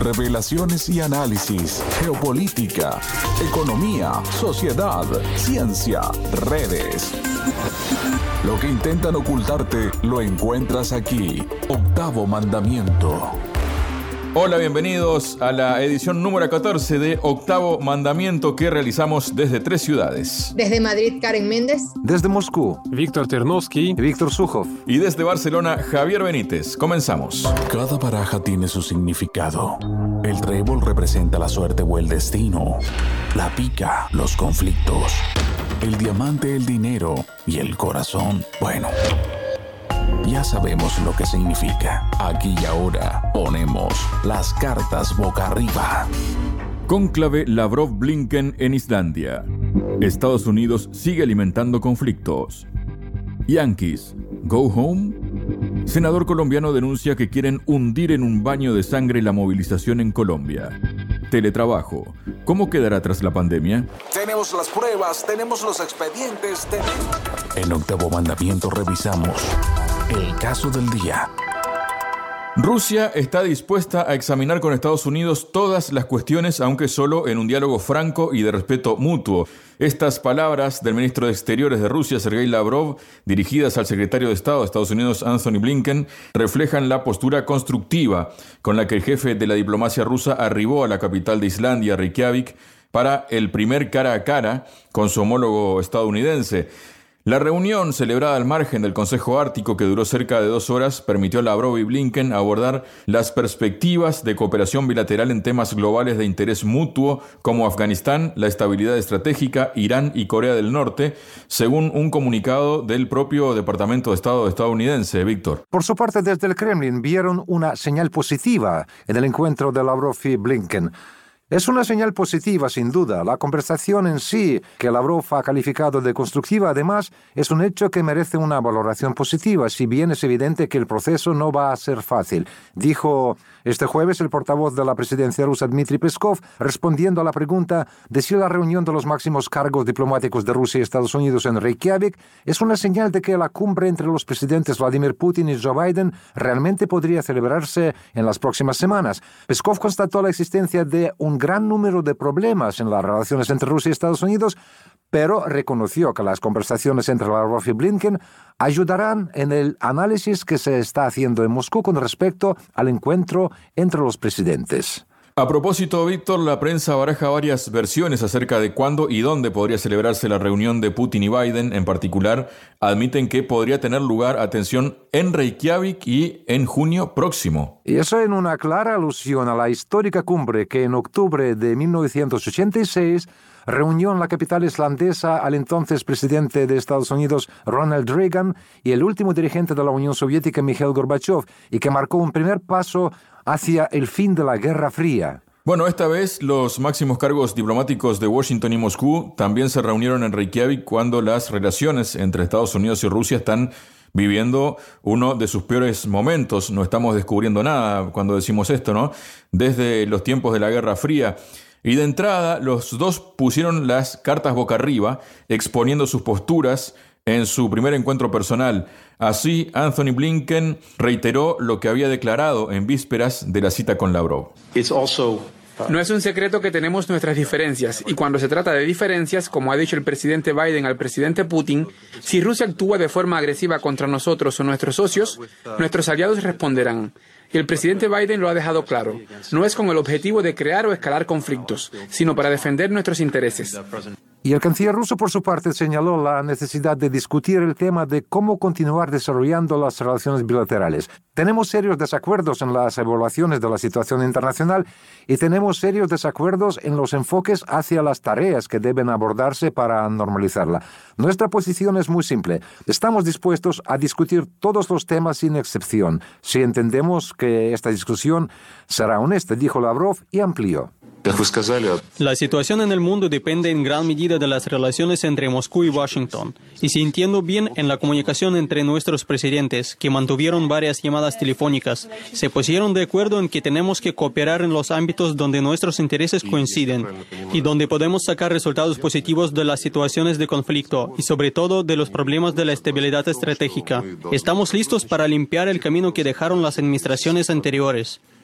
revelaciones y análisis, geopolítica, economía, sociedad, ciencia, redes. Lo que intentan ocultarte lo encuentras aquí. Octavo Mandamiento. Hola, bienvenidos a la edición número 14 de Octavo Mandamiento que realizamos desde 3 ciudades. Desde Madrid, Karen Méndez. Desde Moscú, Víctor Ternovsky. Víctor Sukhov. Y desde Barcelona, Javier Benítez. Comenzamos. Cada baraja tiene su significado. El trébol representa la suerte o el destino. La pica, los conflictos. El diamante, el dinero. Y el corazón, bueno, ya sabemos lo que significa. Aquí y ahora ponemos las cartas boca arriba. Cónclave Lavrov-Blinken en Islandia. Estados Unidos sigue alimentando conflictos. Yankees, go home. Senador colombiano denuncia que quieren hundir en un baño de sangre la movilización en Colombia. Teletrabajo. ¿Cómo quedará tras la pandemia? Tenemos las pruebas, tenemos los expedientes. En Octavo Mandamiento revisamos el caso del día. Rusia está dispuesta a examinar con Estados Unidos todas las cuestiones, aunque solo en un diálogo franco y de respeto mutuo. Estas palabras del ministro de Exteriores de Rusia, Sergei Lavrov, dirigidas al secretario de Estado de Estados Unidos, Anthony Blinken, reflejan la postura constructiva con la que el jefe de la diplomacia rusa arribó a la capital de Islandia, Reykjavik, para el primer cara a cara con su homólogo estadounidense. La reunión, celebrada al margen del Consejo Ártico, que duró cerca de 2 horas, permitió a Lavrov y Blinken abordar las perspectivas de cooperación bilateral en temas globales de interés mutuo, como Afganistán, la estabilidad estratégica, Irán y Corea del Norte, según un comunicado del propio Departamento de Estado estadounidense. Víctor. Por su parte, desde el Kremlin vieron una señal positiva en el encuentro de Lavrov y Blinken. Es una señal positiva, sin duda. La conversación en sí, que Lavrov ha calificado de constructiva, además, es un hecho que merece una valoración positiva, si bien es evidente que el proceso no va a ser fácil. Dijo este jueves el portavoz de la presidencia rusa, Dmitry Peskov, respondiendo a la pregunta de si la reunión de los máximos cargos diplomáticos de Rusia y Estados Unidos en Reykjavik es una señal de que la cumbre entre los presidentes Vladimir Putin y Joe Biden realmente podría celebrarse en las próximas semanas. Peskov constató la existencia de un gran número de problemas en las relaciones entre Rusia y Estados Unidos, pero reconoció que las conversaciones entre Lavrov y Blinken ayudarán en el análisis que se está haciendo en Moscú con respecto al encuentro entre los presidentes. A propósito, Víctor, la prensa baraja varias versiones acerca de cuándo y dónde podría celebrarse la reunión de Putin y Biden. En particular, admiten que podría tener lugar, atención, en Reykjavik y en junio próximo. Y eso en una clara alusión a la histórica cumbre que en octubre de 1986 reunió en la capital islandesa al entonces presidente de Estados Unidos, Ronald Reagan, y el último dirigente de la Unión Soviética, Mikhail Gorbachev, y que marcó un primer paso hacia el fin de la Guerra Fría. Bueno, esta vez los máximos cargos diplomáticos de Washington y Moscú también se reunieron en Reykjavik cuando las relaciones entre Estados Unidos y Rusia están viviendo uno de sus peores momentos. No estamos descubriendo nada cuando decimos esto, ¿no? Desde los tiempos de la Guerra Fría. Y de entrada, los dos pusieron las cartas boca arriba, exponiendo sus posturas en su primer encuentro personal. Así, Anthony Blinken reiteró lo que había declarado en vísperas de la cita con Lavrov. No es un secreto que tenemos nuestras diferencias, y cuando se trata de diferencias, como ha dicho el presidente Biden al presidente Putin, si Rusia actúa de forma agresiva contra nosotros o nuestros socios, nuestros aliados responderán. Y el presidente Biden lo ha dejado claro. No es con el objetivo de crear o escalar conflictos, sino para defender nuestros intereses. Y el canciller ruso, por su parte, señaló la necesidad de discutir el tema de cómo continuar desarrollando las relaciones bilaterales. Tenemos serios desacuerdos en las evaluaciones de la situación internacional y tenemos serios desacuerdos en los enfoques hacia las tareas que deben abordarse para normalizarla. Nuestra posición es muy simple. Estamos dispuestos a discutir todos los temas sin excepción, si entendemos que esta discusión será honesta, dijo Lavrov y amplió. La situación en el mundo depende en gran medida de las relaciones entre Moscú y Washington. Y si entiendo bien, en la comunicación entre nuestros presidentes, que mantuvieron varias llamadas telefónicas, se pusieron de acuerdo en que tenemos que cooperar en los ámbitos donde nuestros intereses coinciden y donde podemos sacar resultados positivos de las situaciones de conflicto y sobre todo de los problemas de la estabilidad estratégica. Estamos listos para limpiar el camino que dejaron las administraciones anteriores.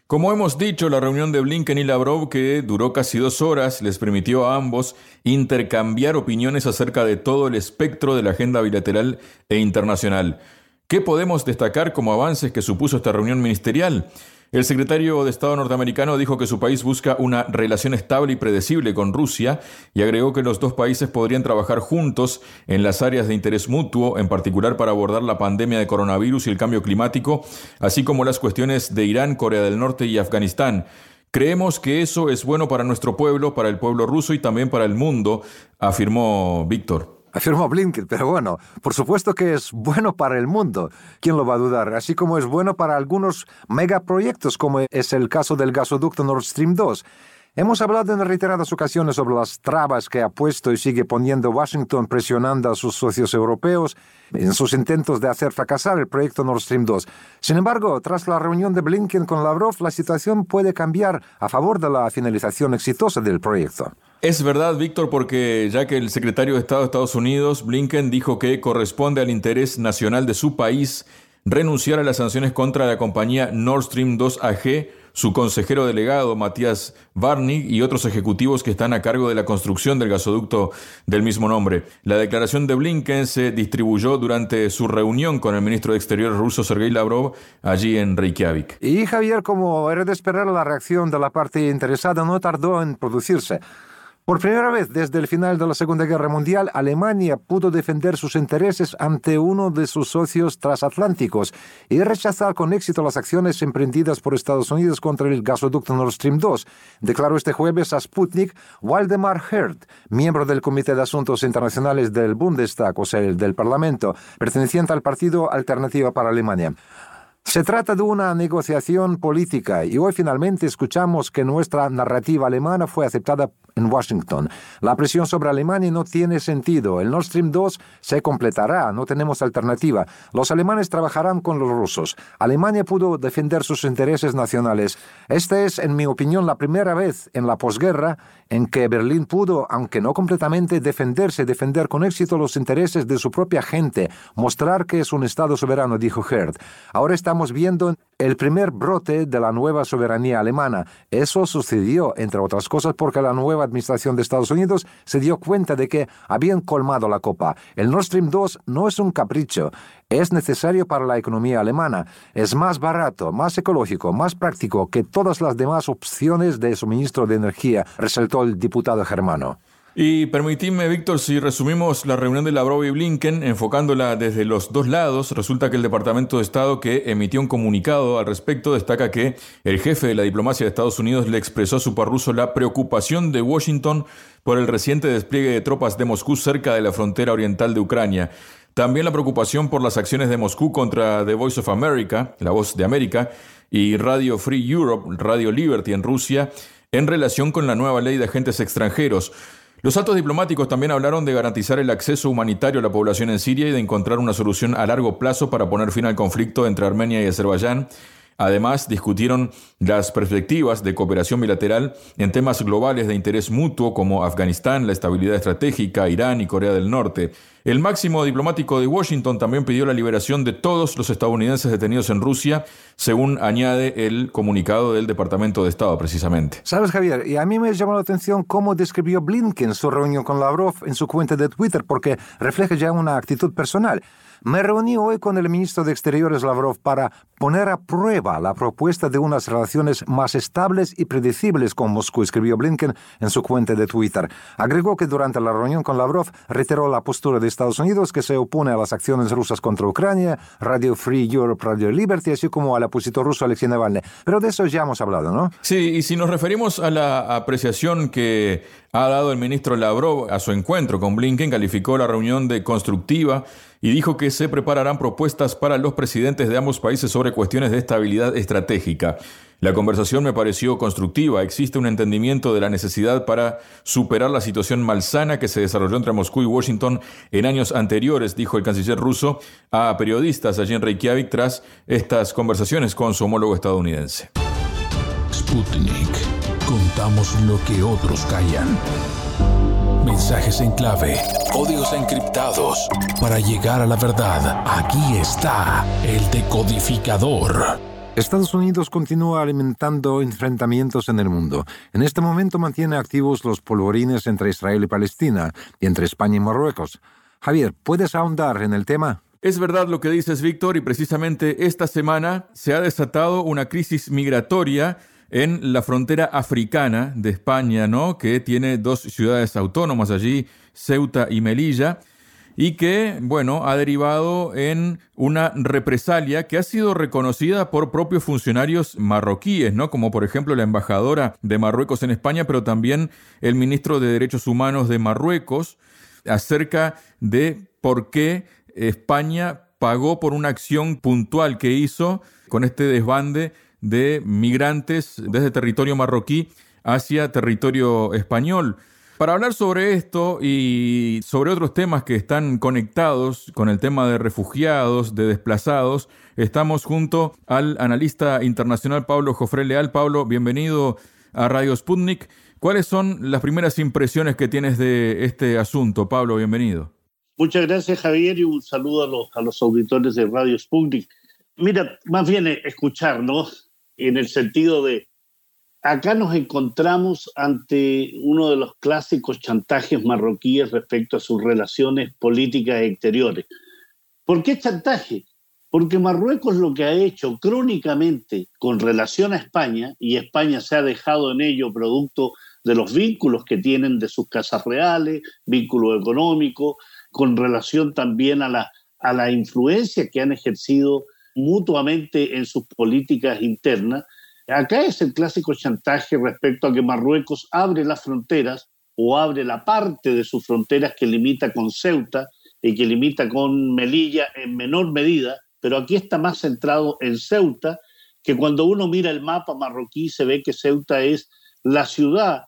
Como hemos dicho, la reunión de Blinken y Lavrov, que duró casi 2 horas, les permitió a ambos intercambiar opiniones acerca de todo el espectro de la agenda bilateral e internacional. ¿Qué podemos destacar como avances que supuso esta reunión ministerial? El secretario de Estado norteamericano dijo que su país busca una relación estable y predecible con Rusia y agregó que los dos países podrían trabajar juntos en las áreas de interés mutuo, en particular para abordar la pandemia de coronavirus y el cambio climático, así como las cuestiones de Irán, Corea del Norte y Afganistán. Creemos que eso es bueno para nuestro pueblo, para el pueblo ruso y también para el mundo, afirmó Víctor. Afirmó Blinken, pero bueno, por supuesto que es bueno para el mundo. ¿Quién lo va a dudar? Así como es bueno para algunos megaproyectos, como es el caso del gasoducto Nord Stream 2. Hemos hablado en reiteradas ocasiones sobre las trabas que ha puesto y sigue poniendo Washington presionando a sus socios europeos en sus intentos de hacer fracasar el proyecto Nord Stream 2. Sin embargo, tras la reunión de Blinken con Lavrov, la situación puede cambiar a favor de la finalización exitosa del proyecto. Es verdad, Víctor, porque ya que el secretario de Estado de Estados Unidos, Blinken, dijo que corresponde al interés nacional de su país renunciar a las sanciones contra la compañía Nord Stream 2 AG, su consejero delegado, Matías Varnig, y otros ejecutivos que están a cargo de la construcción del gasoducto del mismo nombre. La declaración de Blinken se distribuyó durante su reunión con el ministro de Exteriores ruso, Sergei Lavrov, allí en Reykjavik. Y Javier, como era de esperar, la reacción de la parte interesada no tardó en producirse. Por primera vez desde el final de la Segunda Guerra Mundial, Alemania pudo defender sus intereses ante uno de sus socios transatlánticos y rechazar con éxito las acciones emprendidas por Estados Unidos contra el gasoducto Nord Stream 2, declaró este jueves a Sputnik Waldemar Herd, miembro del Comité de Asuntos Internacionales del Bundestag, o sea, del Parlamento, perteneciente al Partido Alternativa para Alemania. Se trata de una negociación política y hoy finalmente escuchamos que nuestra narrativa alemana fue aceptada en Washington. La presión sobre Alemania no tiene sentido. El Nord Stream 2 se completará, no tenemos alternativa. Los alemanes trabajarán con los rusos. Alemania pudo defender sus intereses nacionales. Esta es, en mi opinión, la primera vez en la posguerra en que Berlín pudo, aunque no completamente, defender con éxito los intereses de su propia gente, mostrar que es un Estado soberano, dijo Herd. Ahora estamos viendo el primer brote de la nueva soberanía alemana. Eso sucedió, entre otras cosas, porque la nueva administración de Estados Unidos se dio cuenta de que habían colmado la copa. El Nord Stream 2 no es un capricho, es necesario para la economía alemana. Es más barato, más ecológico, más práctico que todas las demás opciones de suministro de energía, resaltó el diputado germano. Y permitidme, Víctor, si resumimos la reunión de Lavrov y Blinken, enfocándola desde los dos lados, resulta que el Departamento de Estado, que emitió un comunicado al respecto, destaca que el jefe de la diplomacia de Estados Unidos le expresó a su par ruso la preocupación de Washington por el reciente despliegue de tropas de Moscú cerca de la frontera oriental de Ucrania. También la preocupación por las acciones de Moscú contra The Voice of America, La Voz de América, y Radio Free Europe, Radio Liberty en Rusia, en relación con la nueva ley de agentes extranjeros. Los altos diplomáticos también hablaron de garantizar el acceso humanitario a la población en Siria y de encontrar una solución a largo plazo para poner fin al conflicto entre Armenia y Azerbaiyán. Además, discutieron las perspectivas de cooperación bilateral en temas globales de interés mutuo como Afganistán, la estabilidad estratégica, Irán y Corea del Norte. El máximo diplomático de Washington también pidió la liberación de todos los estadounidenses detenidos en Rusia, según añade el comunicado del Departamento de Estado, precisamente. ¿Sabes, Javier? Y a mí me llamó la atención cómo describió Blinken su reunión con Lavrov en su cuenta de Twitter, porque refleja ya una actitud personal. Me reuní hoy con el ministro de Exteriores Lavrov para poner a prueba la propuesta de unas relaciones más estables y predecibles con Moscú, escribió Blinken en su cuenta de Twitter. Agregó que durante la reunión con Lavrov reiteró la postura de Estados Unidos, que se opone a las acciones rusas contra Ucrania, Radio Free Europe, Radio Liberty, así como al opositor ruso Alexei Navalny. Pero de eso ya hemos hablado, ¿no? Sí, y si nos referimos a la apreciación que ha dado el ministro Lavrov a su encuentro con Blinken, calificó la reunión de constructiva y dijo que se prepararán propuestas para los presidentes de ambos países sobre cuestiones de estabilidad estratégica. La conversación me pareció constructiva. Existe un entendimiento de la necesidad para superar la situación malsana que se desarrolló entre Moscú y Washington en años anteriores, dijo el canciller ruso a periodistas allí en Reykjavik tras estas conversaciones con su homólogo estadounidense. Sputnik. Contamos lo que otros callan. Mensajes en clave, códigos encriptados. Para llegar a la verdad, aquí está el decodificador. Estados Unidos continúa alimentando enfrentamientos en el mundo. En este momento mantiene activos los polvorines entre Israel y Palestina y entre España y Marruecos. Javier, ¿puedes ahondar en el tema? Es verdad lo que dices, Víctor, y precisamente esta semana se ha desatado una crisis migratoria en la frontera africana de España, ¿no? Que tiene dos ciudades autónomas allí, Ceuta y Melilla, y que, bueno, ha derivado en una represalia que ha sido reconocida por propios funcionarios marroquíes, ¿no? Como por ejemplo la embajadora de Marruecos en España, pero también el ministro de Derechos Humanos de Marruecos, acerca de por qué España pagó por una acción puntual que hizo con este desbande de migrantes desde territorio marroquí hacia territorio español. Para hablar sobre esto y sobre otros temas que están conectados con el tema de refugiados, de desplazados, estamos junto al analista internacional Pablo Jofré Leal. Pablo, bienvenido a Radio Sputnik. ¿Cuáles son las primeras impresiones que tienes de este asunto? Pablo, bienvenido. Muchas gracias, Javier, y un saludo a los auditores de Radio Sputnik. Mira, más bien escucharnos en el sentido de acá nos encontramos ante uno de los clásicos chantajes marroquíes respecto a sus relaciones políticas exteriores. ¿Por qué chantaje? Porque Marruecos lo que ha hecho crónicamente con relación a España, y España se ha dejado en ello producto de los vínculos que tienen de sus casas reales, vínculos económicos, con relación también a la influencia que han ejercido mutuamente en sus políticas internas. Acá es el clásico chantaje respecto a que Marruecos abre las fronteras o abre la parte de sus fronteras que limita con Ceuta y que limita con Melilla en menor medida, pero aquí está más centrado en Ceuta, que cuando uno mira el mapa marroquí se ve que Ceuta es la ciudad,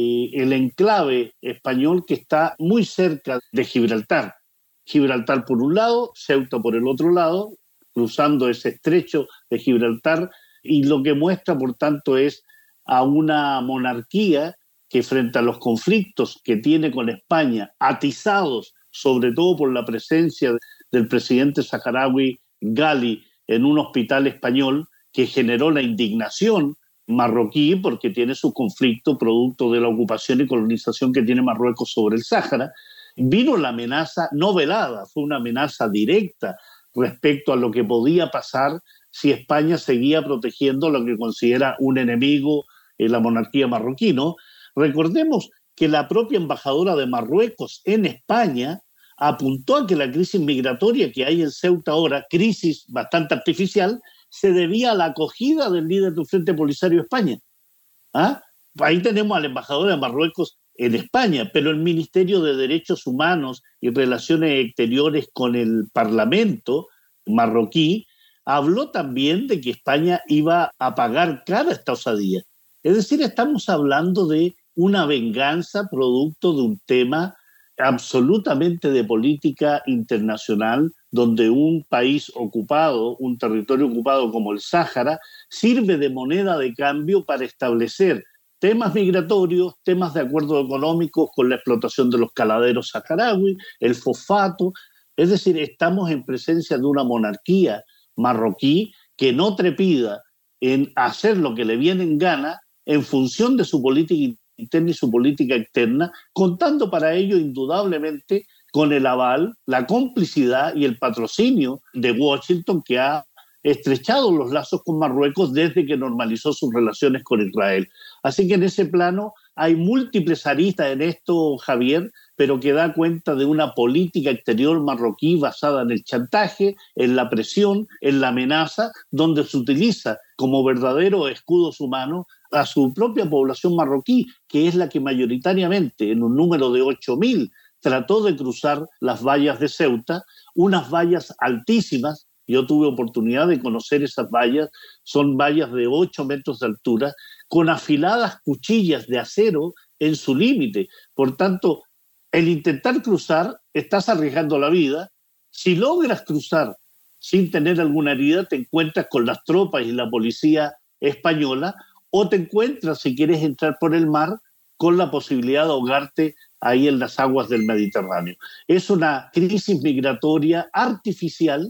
el enclave español que está muy cerca de Gibraltar. Gibraltar por un lado, Ceuta por el otro lado, cruzando ese estrecho de Gibraltar, y lo que muestra, por tanto, es a una monarquía que frente a los conflictos que tiene con España, atizados sobre todo por la presencia del presidente saharaui Ghali en un hospital español, que generó la indignación marroquí porque tiene su conflicto producto de la ocupación y colonización que tiene Marruecos sobre el Sáhara, vino la amenaza no velada, fue una amenaza directa respecto a lo que podía pasar si España seguía protegiendo lo que considera un enemigo en la monarquía marroquí, ¿no? Recordemos que la propia embajadora de Marruecos en España apuntó a que la crisis migratoria que hay en Ceuta ahora, crisis bastante artificial, se debía a la acogida del líder del Frente Polisario de España. ¿Ah? Ahí tenemos al embajador de Marruecos en España, pero el Ministerio de Derechos Humanos y Relaciones Exteriores con el Parlamento marroquí habló también de que España iba a pagar cara esta osadía. Es decir, estamos hablando de una venganza producto de un tema absolutamente de política internacional, donde un país ocupado, un territorio ocupado como el Sáhara, sirve de moneda de cambio para establecer temas migratorios, temas de acuerdos económicos con la explotación de los caladeros saharauis, el fosfato. Es decir, estamos en presencia de una monarquía marroquí que no trepida en hacer lo que le viene en gana en función de su política interna y su política externa, contando para ello indudablemente con el aval, la complicidad y el patrocinio de Washington, que ha estrechado los lazos con Marruecos desde que normalizó sus relaciones con Israel. Así que en ese plano hay múltiples aristas en esto, Javier, pero que da cuenta de una política exterior marroquí basada en el chantaje, en la presión, en la amenaza, donde se utiliza como verdaderos escudos humanos a su propia población marroquí, que es la que mayoritariamente, en un número de 8.000, trató de cruzar las vallas de Ceuta, unas vallas altísimas. Yo tuve oportunidad de conocer esas vallas, son vallas de 8 metros de altura, con afiladas cuchillas de acero en su límite. Por tanto, el intentar cruzar, estás arriesgando la vida. Si logras cruzar sin tener alguna herida, te encuentras con las tropas y la policía española, o te encuentras, si quieres entrar por el mar, con la posibilidad de ahogarte ahí en las aguas del Mediterráneo. Es una crisis migratoria artificial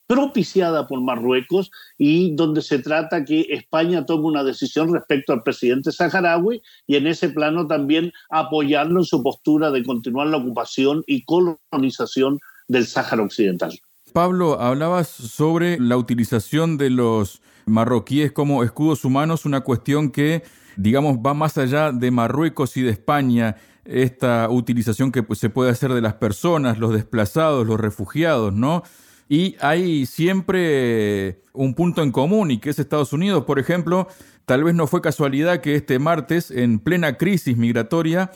propiciada por Marruecos y donde se trata que España tome una decisión respecto al presidente saharaui y en ese plano también apoyarlo en su postura de continuar la ocupación y colonización del Sáhara Occidental. Pablo, hablabas sobre la utilización de los marroquíes como escudos humanos, una cuestión que, digamos, va más allá de Marruecos y de España, esta utilización que se puede hacer de las personas, los desplazados, los refugiados, ¿no? Y hay siempre un punto en común, y que es Estados Unidos. Por ejemplo, tal vez no fue casualidad que este martes, en plena crisis migratoria,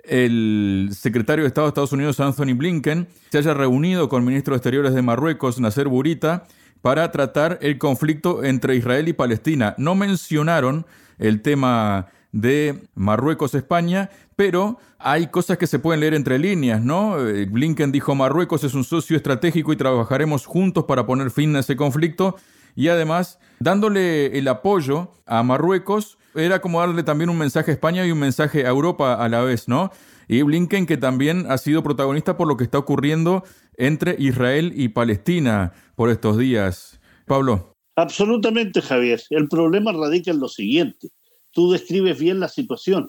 el secretario de Estado de Estados Unidos, Anthony Blinken, se haya reunido con el ministro de Exteriores de Marruecos, Nasser Bourita, para tratar el conflicto entre Israel y Palestina. No mencionaron el tema de Marruecos-España, pero hay cosas que se pueden leer entre líneas, ¿no? Blinken dijo: Marruecos es un socio estratégico y trabajaremos juntos para poner fin a ese conflicto. Y además, dándole el apoyo a Marruecos, era como darle también un mensaje a España y un mensaje a Europa a la vez, ¿no? Y Blinken, que también ha sido protagonista por lo que está ocurriendo entre Israel y Palestina por estos días. Pablo. Absolutamente, Javier. El problema radica en lo siguiente. Tú describes bien la situación,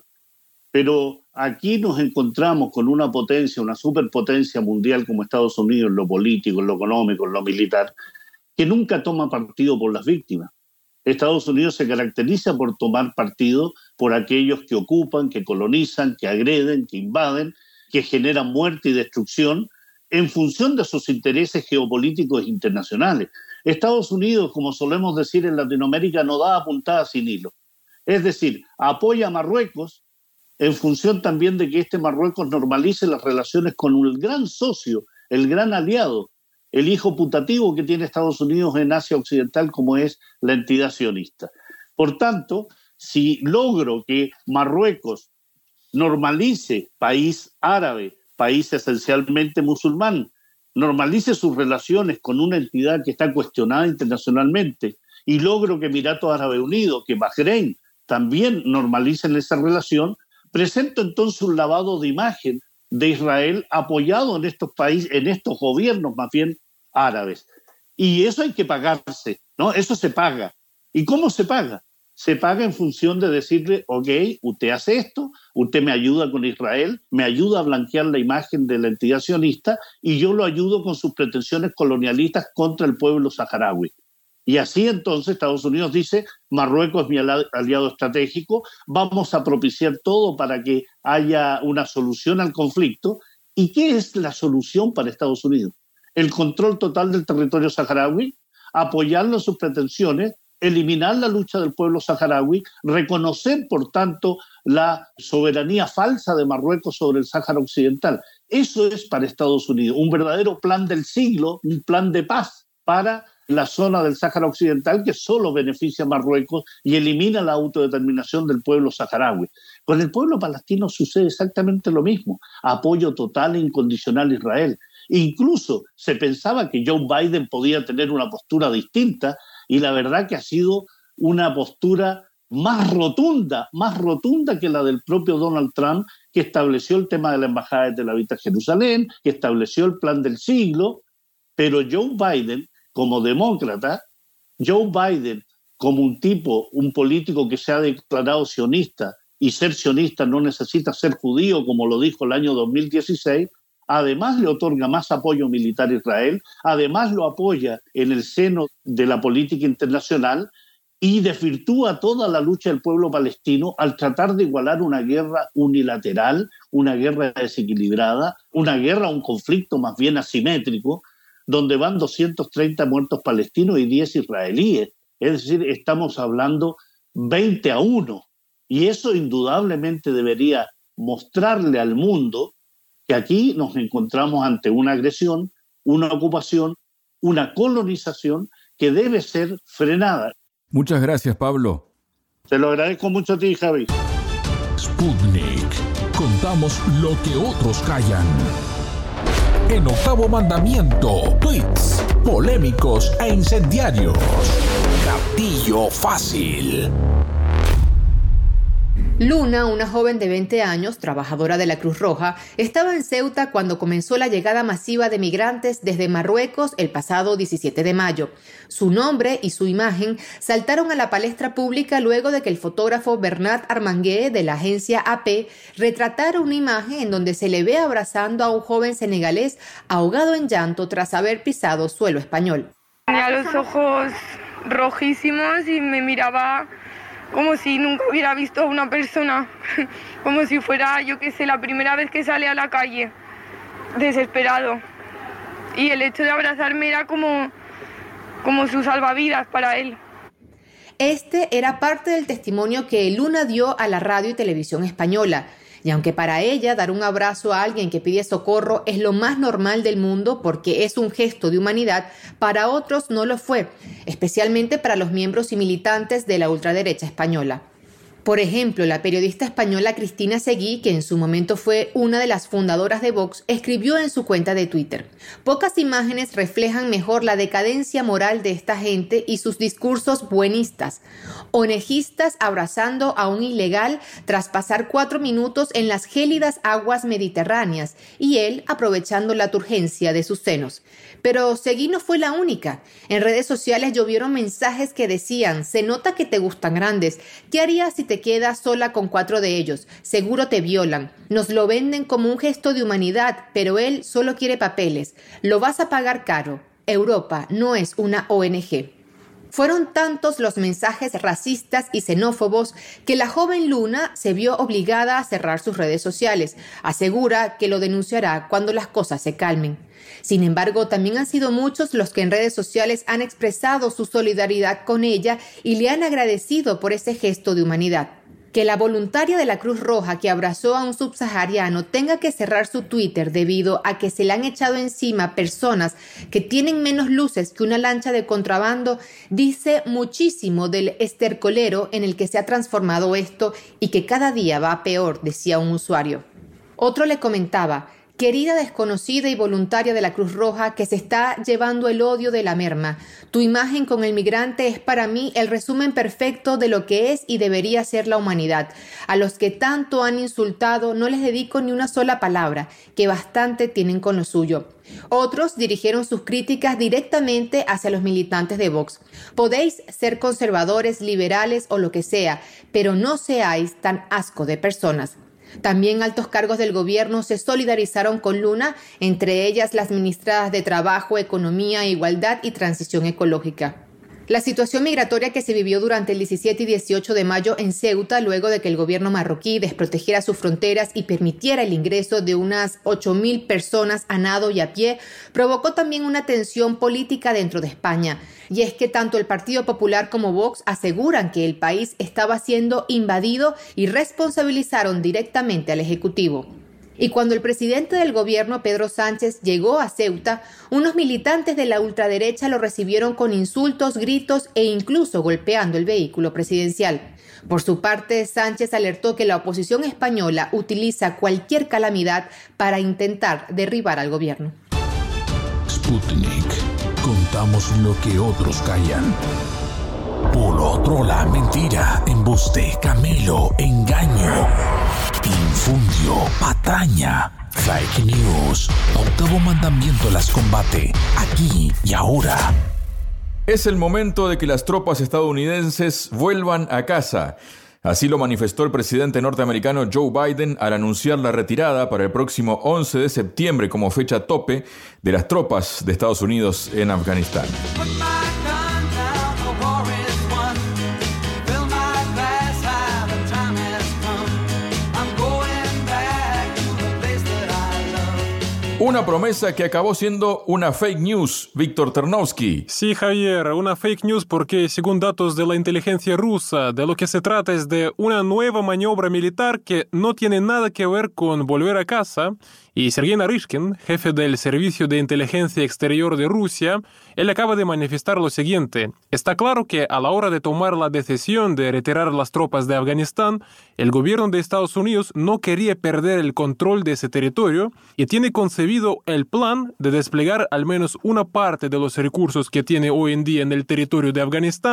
pero aquí nos encontramos con una potencia, una superpotencia mundial como Estados Unidos en lo político, en lo económico, en lo militar, que nunca toma partido por las víctimas. Estados Unidos se caracteriza por tomar partido por aquellos que ocupan, que colonizan, que agreden, que invaden, que generan muerte y destrucción en función de sus intereses geopolíticos internacionales. Estados Unidos, como solemos decir en Latinoamérica, no da puntada sin hilo. Es decir, apoya a Marruecos en función también de que este Marruecos normalice las relaciones con el gran socio, el gran aliado, el hijo putativo que tiene Estados Unidos en Asia Occidental, como es la entidad sionista. Por tanto, si logro que Marruecos normalice, país árabe, país esencialmente musulmán, normalice sus relaciones con una entidad que está cuestionada internacionalmente, y logro que Emiratos Árabes Unidos, que Bahrein también normalicen esa relación, presento entonces un lavado de imagen de Israel apoyado en estos países, en estos gobiernos más bien árabes. Y eso hay que pagarse, ¿no? Eso se paga. ¿Y cómo se paga? Se paga en función de decirle: ok, usted hace esto, usted me ayuda con Israel, me ayuda a blanquear la imagen de la entidad sionista y yo lo ayudo con sus pretensiones colonialistas contra el pueblo saharaui. Y así entonces Estados Unidos dice: Marruecos es mi aliado estratégico, vamos a propiciar todo para que haya una solución al conflicto. ¿Y qué es la solución para Estados Unidos? El control total del territorio saharaui, apoyarlo en sus pretensiones, eliminar la lucha del pueblo saharaui, reconocer, por tanto, la soberanía falsa de Marruecos sobre el Sáhara Occidental. Eso es para Estados Unidos un verdadero plan del siglo, un plan de paz para la zona del Sáhara Occidental, que solo beneficia a Marruecos y elimina la autodeterminación del pueblo saharaui. Con el pueblo palestino sucede exactamente lo mismo: apoyo total e incondicional a Israel. Incluso se pensaba que Joe Biden podía tener una postura distinta, y la verdad que ha sido una postura más rotunda que la del propio Donald Trump, que estableció el tema de la embajada de Tel Aviv a Jerusalén, que estableció el plan del siglo. Pero Joe Biden, como demócrata, Joe Biden, como un político que se ha declarado sionista, y ser sionista no necesita ser judío, como lo dijo el año 2016, además le otorga más apoyo militar a Israel, además lo apoya en el seno de la política internacional y desvirtúa toda la lucha del pueblo palestino al tratar de igualar una guerra unilateral, una guerra desequilibrada, una guerra, un conflicto más bien asimétrico, donde van 230 muertos palestinos y 10 israelíes. Es decir, estamos hablando 20-1. Y eso indudablemente debería mostrarle al mundo que aquí nos encontramos ante una agresión, una ocupación, una colonización que debe ser frenada. Muchas gracias, Pablo. Te lo agradezco mucho a ti, Javi. Sputnik. Contamos lo que otros callan. En Octavo Mandamiento, tweets polémicos e incendiarios. Gatillo fácil. Luna, una joven de 20 años, trabajadora de la Cruz Roja, estaba en Ceuta cuando comenzó la llegada masiva de migrantes desde Marruecos el pasado 17 de mayo. Su nombre y su imagen saltaron a la palestra pública luego de que el fotógrafo Bernat Armangué de la agencia AP retratara una imagen en donde se le ve abrazando a un joven senegalés ahogado en llanto tras haber pisado suelo español. Tenía los ojos rojísimos y me miraba como si nunca hubiera visto a una persona, como si fuera, yo qué sé, la primera vez que sale a la calle, desesperado. Y el hecho de abrazarme era como su salvavidas para él. Este era parte del testimonio que Luna dio a la radio y televisión española. Y aunque para ella dar un abrazo a alguien que pide socorro es lo más normal del mundo porque es un gesto de humanidad, para otros no lo fue, especialmente para los miembros y militantes de la ultraderecha española. Por ejemplo, la periodista española Cristina Seguí, que en su momento fue una de las fundadoras de Vox, escribió en su cuenta de Twitter: «Pocas imágenes reflejan mejor la decadencia moral de esta gente y sus discursos buenistas. ONGistas abrazando a un ilegal tras pasar 4 minutos en las gélidas aguas mediterráneas y él aprovechando la turgencia de sus senos». Pero Seguí no fue la única. En redes sociales llovieron mensajes que decían: «Se nota que te gustan grandes. ¿Qué harías si te quedas sola con 4 de ellos? Seguro te violan. Nos lo venden como un gesto de humanidad, pero él solo quiere papeles. Lo vas a pagar caro. Europa no es una ONG». Fueron tantos los mensajes racistas y xenófobos que la joven Luna se vio obligada a cerrar sus redes sociales. Asegura que lo denunciará cuando las cosas se calmen. Sin embargo, también han sido muchos los que en redes sociales han expresado su solidaridad con ella y le han agradecido por ese gesto de humanidad. Que la voluntaria de la Cruz Roja que abrazó a un subsahariano tenga que cerrar su Twitter debido a que se le han echado encima personas que tienen menos luces que una lancha de contrabando dice muchísimo del estercolero en el que se ha transformado esto y que cada día va peor, decía un usuario. Otro le comentaba: «Querida desconocida y voluntaria de la Cruz Roja que se está llevando el odio de la merma, tu imagen con el migrante es para mí el resumen perfecto de lo que es y debería ser la humanidad. A los que tanto han insultado no les dedico ni una sola palabra, que bastante tienen con lo suyo». Otros dirigieron sus críticas directamente hacia los militantes de Vox. «Podéis ser conservadores, liberales o lo que sea, pero no seáis tan asco de personas». También altos cargos del gobierno se solidarizaron con Luna, entre ellas las ministras de Trabajo, Economía, Igualdad y Transición Ecológica. La situación migratoria que se vivió durante el 17 y 18 de mayo en Ceuta, luego de que el gobierno marroquí desprotegiera sus fronteras y permitiera el ingreso de unas 8.000 personas a nado y a pie, provocó también una tensión política dentro de España. Y es que tanto el Partido Popular como Vox aseguran que el país estaba siendo invadido y responsabilizaron directamente al Ejecutivo. Y cuando el presidente del gobierno, Pedro Sánchez, llegó a Ceuta, unos militantes de la ultraderecha lo recibieron con insultos, gritos e incluso golpeando el vehículo presidencial. Por su parte, Sánchez alertó que la oposición española utiliza cualquier calamidad para intentar derribar al gobierno. Sputnik. Contamos lo que otros callan. Por otro, la mentira, embuste, camelo, engaño, infundio, patraña, fake news. Octavo mandamiento las combate, aquí y ahora. Es el momento de que las tropas estadounidenses vuelvan a casa. Así lo manifestó el presidente norteamericano Joe Biden al anunciar la retirada para el próximo 11 de septiembre como fecha tope de las tropas de Estados Unidos en Afganistán. Una promesa que acabó siendo una fake news, Víctor Ternovsky. Sí, Javier, una fake news porque, según datos de la inteligencia rusa, de lo que se trata es de una nueva maniobra militar que no tiene nada que ver con volver a casa. Y Sergei Naryshkin, jefe del Servicio de Inteligencia Exterior de Rusia, él acaba de manifestar lo siguiente: está claro que a la hora de tomar la decisión de retirar las tropas de Afganistán, el gobierno de Estados Unidos no quería perder el control de ese territorio y tiene concebido el plan de desplegar al menos una parte de los recursos que tiene hoy en día en el territorio de Afganistán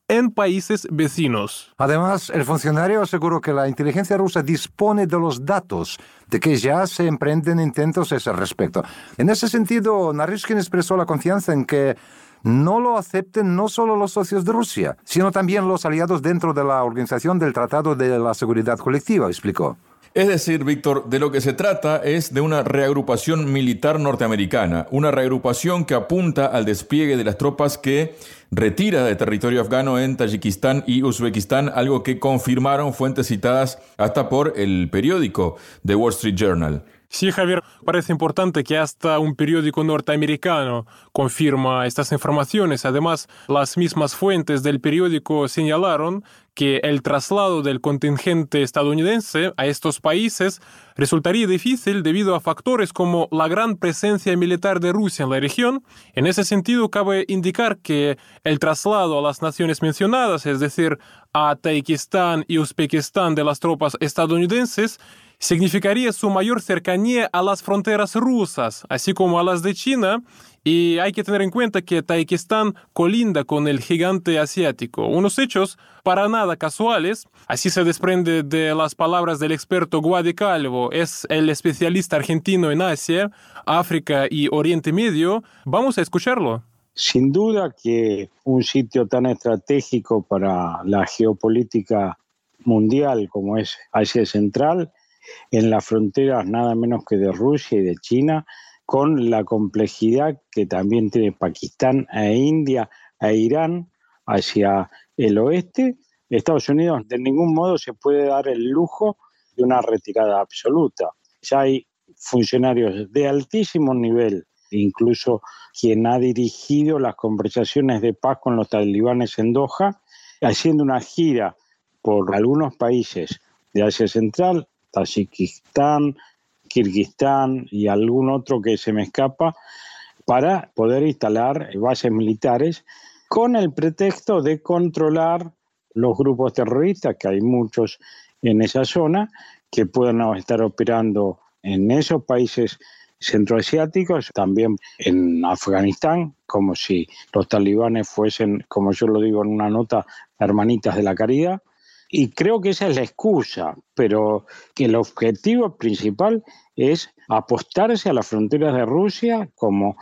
en países vecinos. Además, el funcionario aseguró que la inteligencia rusa dispone de los datos de que ya se emprenden intentos a ese respecto. En ese sentido, Naryshkin expresó la confianza en que no lo acepten no solo los socios de Rusia, sino también los aliados dentro de la Organización del Tratado de la Seguridad Colectiva, explicó. Es decir, Víctor, de lo que se trata es de una reagrupación militar norteamericana, una reagrupación que apunta al despliegue de las tropas que retira de territorio afgano en Tayikistán y Uzbekistán, algo que confirmaron fuentes citadas hasta por el periódico The Wall Street Journal. Sí, Javier, parece importante que hasta un periódico norteamericano confirma estas informaciones. Además, las mismas fuentes del periódico señalaron que el traslado del contingente estadounidense a estos países resultaría difícil debido a factores como la gran presencia militar de Rusia en la región. En ese sentido, cabe indicar que el traslado a las naciones mencionadas, es decir, a Tayikistán y Uzbekistán de las tropas estadounidenses, significaría su mayor cercanía a las fronteras rusas, así como a las de China, y hay que tener en cuenta que Tayikistán colinda con el gigante asiático. Unos hechos para nada casuales, así se desprende de las palabras del experto Guadi Calvo, es el especialista argentino en Asia, África y Oriente Medio. Vamos a escucharlo. Sin duda que un sitio tan estratégico para la geopolítica mundial como es Asia Central, en las fronteras nada menos que de Rusia y de China, con la complejidad que también tiene Pakistán e India e Irán hacia el oeste, Estados Unidos de ningún modo se puede dar el lujo de una retirada absoluta. Ya hay funcionarios de altísimo nivel, incluso quien ha dirigido las conversaciones de paz con los talibanes en Doha, haciendo una gira por algunos países de Asia Central, Tayikistán, Kirguistán y algún otro que se me escapa, para poder instalar bases militares con el pretexto de controlar los grupos terroristas, que hay muchos en esa zona, que puedan estar operando en esos países centroasiáticos, también en Afganistán, como si los talibanes fuesen, como yo lo digo en una nota, hermanitas de la caridad. Y creo que esa es la excusa, pero que el objetivo principal es apostarse a las fronteras de Rusia, como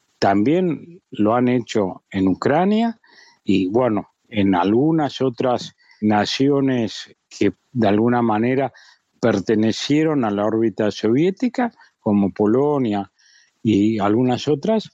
también lo han hecho en Ucrania y, bueno, en algunas otras naciones que de alguna manera pertenecieron a la órbita soviética, como Polonia y algunas otras,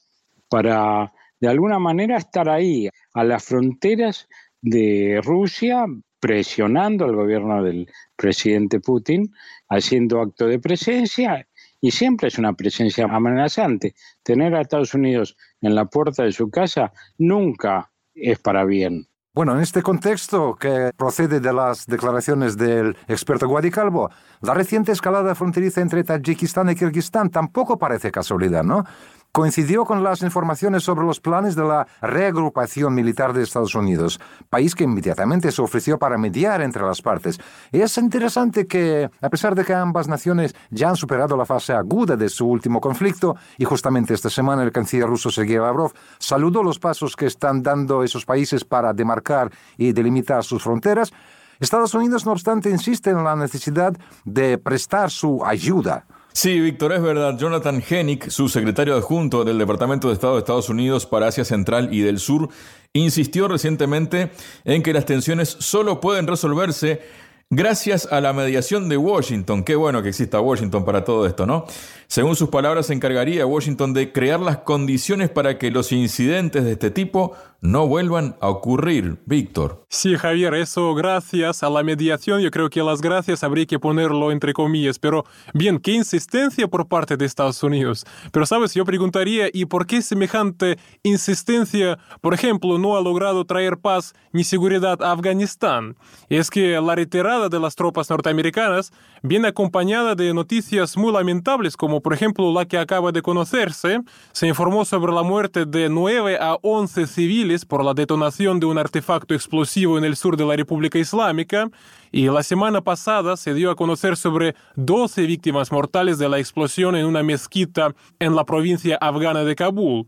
para de alguna manera estar ahí, a las fronteras de Rusia, presionando al gobierno del presidente Putin, haciendo acto de presencia, y siempre es una presencia amenazante. Tener a Estados Unidos en la puerta de su casa nunca es para bien. Bueno, en este contexto que procede de las declaraciones del experto Guadi Calvo, la reciente escalada fronteriza entre Tayikistán y Kirguistán tampoco parece casualidad, ¿no? Coincidió con las informaciones sobre los planes de la reagrupación militar de Estados Unidos, país que inmediatamente se ofreció para mediar entre las partes. Y es interesante que, a pesar de que ambas naciones ya han superado la fase aguda de su último conflicto, y justamente esta semana el canciller ruso Sergei Lavrov saludó los pasos que están dando esos países para demarcar y delimitar sus fronteras, Estados Unidos, no obstante, insiste en la necesidad de prestar su ayuda. Sí, Víctor, es verdad. Jonathan Hennick, su secretario adjunto del Departamento de Estado de Estados Unidos para Asia Central y del Sur, insistió recientemente en que las tensiones solo pueden resolverse gracias a la mediación de Washington. Qué bueno que exista Washington para todo esto, ¿no? Según sus palabras, se encargaría Washington de crear las condiciones para que los incidentes de este tipo no vuelvan a ocurrir, Víctor. Sí, Javier, eso gracias a la mediación, yo creo que las gracias habría que ponerlo entre comillas, pero bien, qué insistencia por parte de Estados Unidos. Pero, ¿sabes? Yo preguntaría, ¿y por qué semejante insistencia, por ejemplo, no ha logrado traer paz ni seguridad a Afganistán? Es que la retirada de las tropas norteamericanas viene acompañada de noticias muy lamentables, como por ejemplo la que acaba de conocerse. Se informó sobre la muerte de 9 a 11 civiles por la detonación de un artefacto explosivo en el sur de la República Islámica, y la semana pasada se dio a conocer sobre 12 víctimas mortales de la explosión en una mezquita en la provincia afgana de Kabul.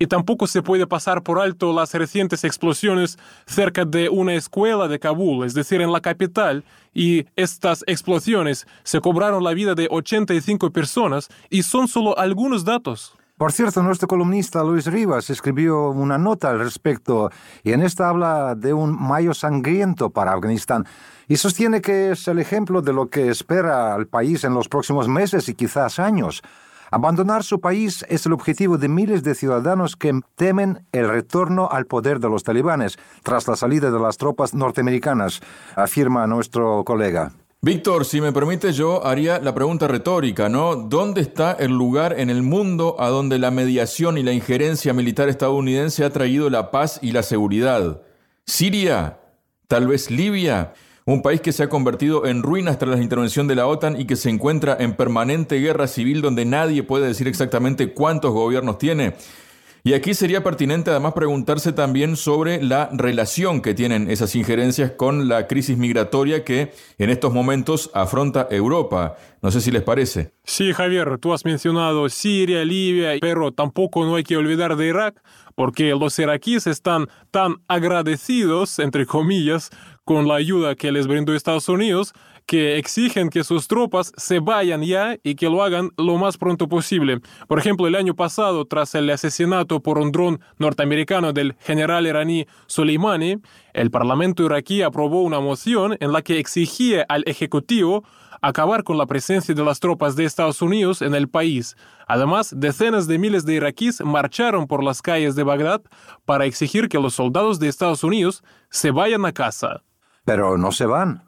Y tampoco se puede pasar por alto las recientes explosiones cerca de una escuela de Kabul, es decir, en la capital, y estas explosiones se cobraron la vida de 85 personas y son solo algunos datos. Por cierto, nuestro columnista Luis Rivas escribió una nota al respecto y en esta habla de un mayo sangriento para Afganistán y sostiene que es el ejemplo de lo que espera al país en los próximos meses y quizás años. Abandonar su país es el objetivo de miles de ciudadanos que temen el retorno al poder de los talibanes tras la salida de las tropas norteamericanas, afirma nuestro colega. Víctor, si me permite, yo haría la pregunta retórica, ¿no? ¿Dónde está el lugar en el mundo a donde la mediación y la injerencia militar estadounidense ha traído la paz y la seguridad? ¿Siria? ¿Tal vez Libia? Un país que se ha convertido en ruinas tras la intervención de la OTAN y que se encuentra en permanente guerra civil donde nadie puede decir exactamente cuántos gobiernos tiene. Y aquí sería pertinente además preguntarse también sobre la relación que tienen esas injerencias con la crisis migratoria que en estos momentos afronta Europa. No sé si les parece. Sí, Javier, tú has mencionado Siria, Libia, pero tampoco no hay que olvidar de Irak, porque los iraquíes están tan agradecidos, entre comillas, con la ayuda que les brindó Estados Unidos, que exigen que sus tropas se vayan ya y que lo hagan lo más pronto posible. Por ejemplo, el año pasado, tras el asesinato por un dron norteamericano del general iraní Soleimani, el Parlamento iraquí aprobó una moción en la que exigía al Ejecutivo acabar con la presencia de las tropas de Estados Unidos en el país. Además, decenas de miles de iraquíes marcharon por las calles de Bagdad para exigir que los soldados de Estados Unidos se vayan a casa. Pero no se van,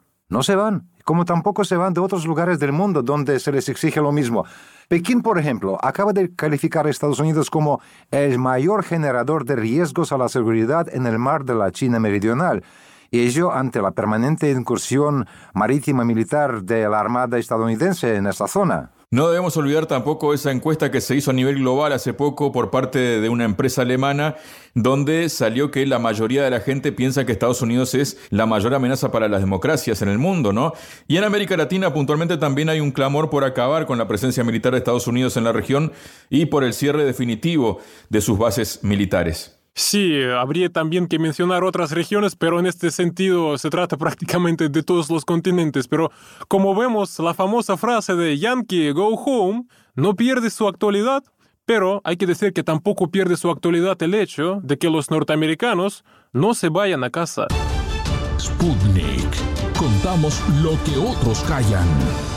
como tampoco se van de otros lugares del mundo donde se les exige lo mismo. Pekín, por ejemplo, acaba de calificar a Estados Unidos como el mayor generador de riesgos a la seguridad en el mar de la China Meridional, y ello ante la permanente incursión marítima militar de la Armada estadounidense en esta zona. No debemos olvidar tampoco esa encuesta que se hizo a nivel global hace poco por parte de una empresa alemana, donde salió que la mayoría de la gente piensa que Estados Unidos es la mayor amenaza para las democracias en el mundo, ¿no? Y en América Latina puntualmente también hay un clamor por acabar con la presencia militar de Estados Unidos en la región y por el cierre definitivo de sus bases militares. Sí, habría también que mencionar otras regiones, pero en este sentido se trata prácticamente de todos los continentes. Pero como vemos, la famosa frase de Yankee Go Home no pierde su actualidad, pero hay que decir que tampoco pierde su actualidad el hecho de que los norteamericanos no se vayan a casa. Sputnik. Contamos lo que otros callan.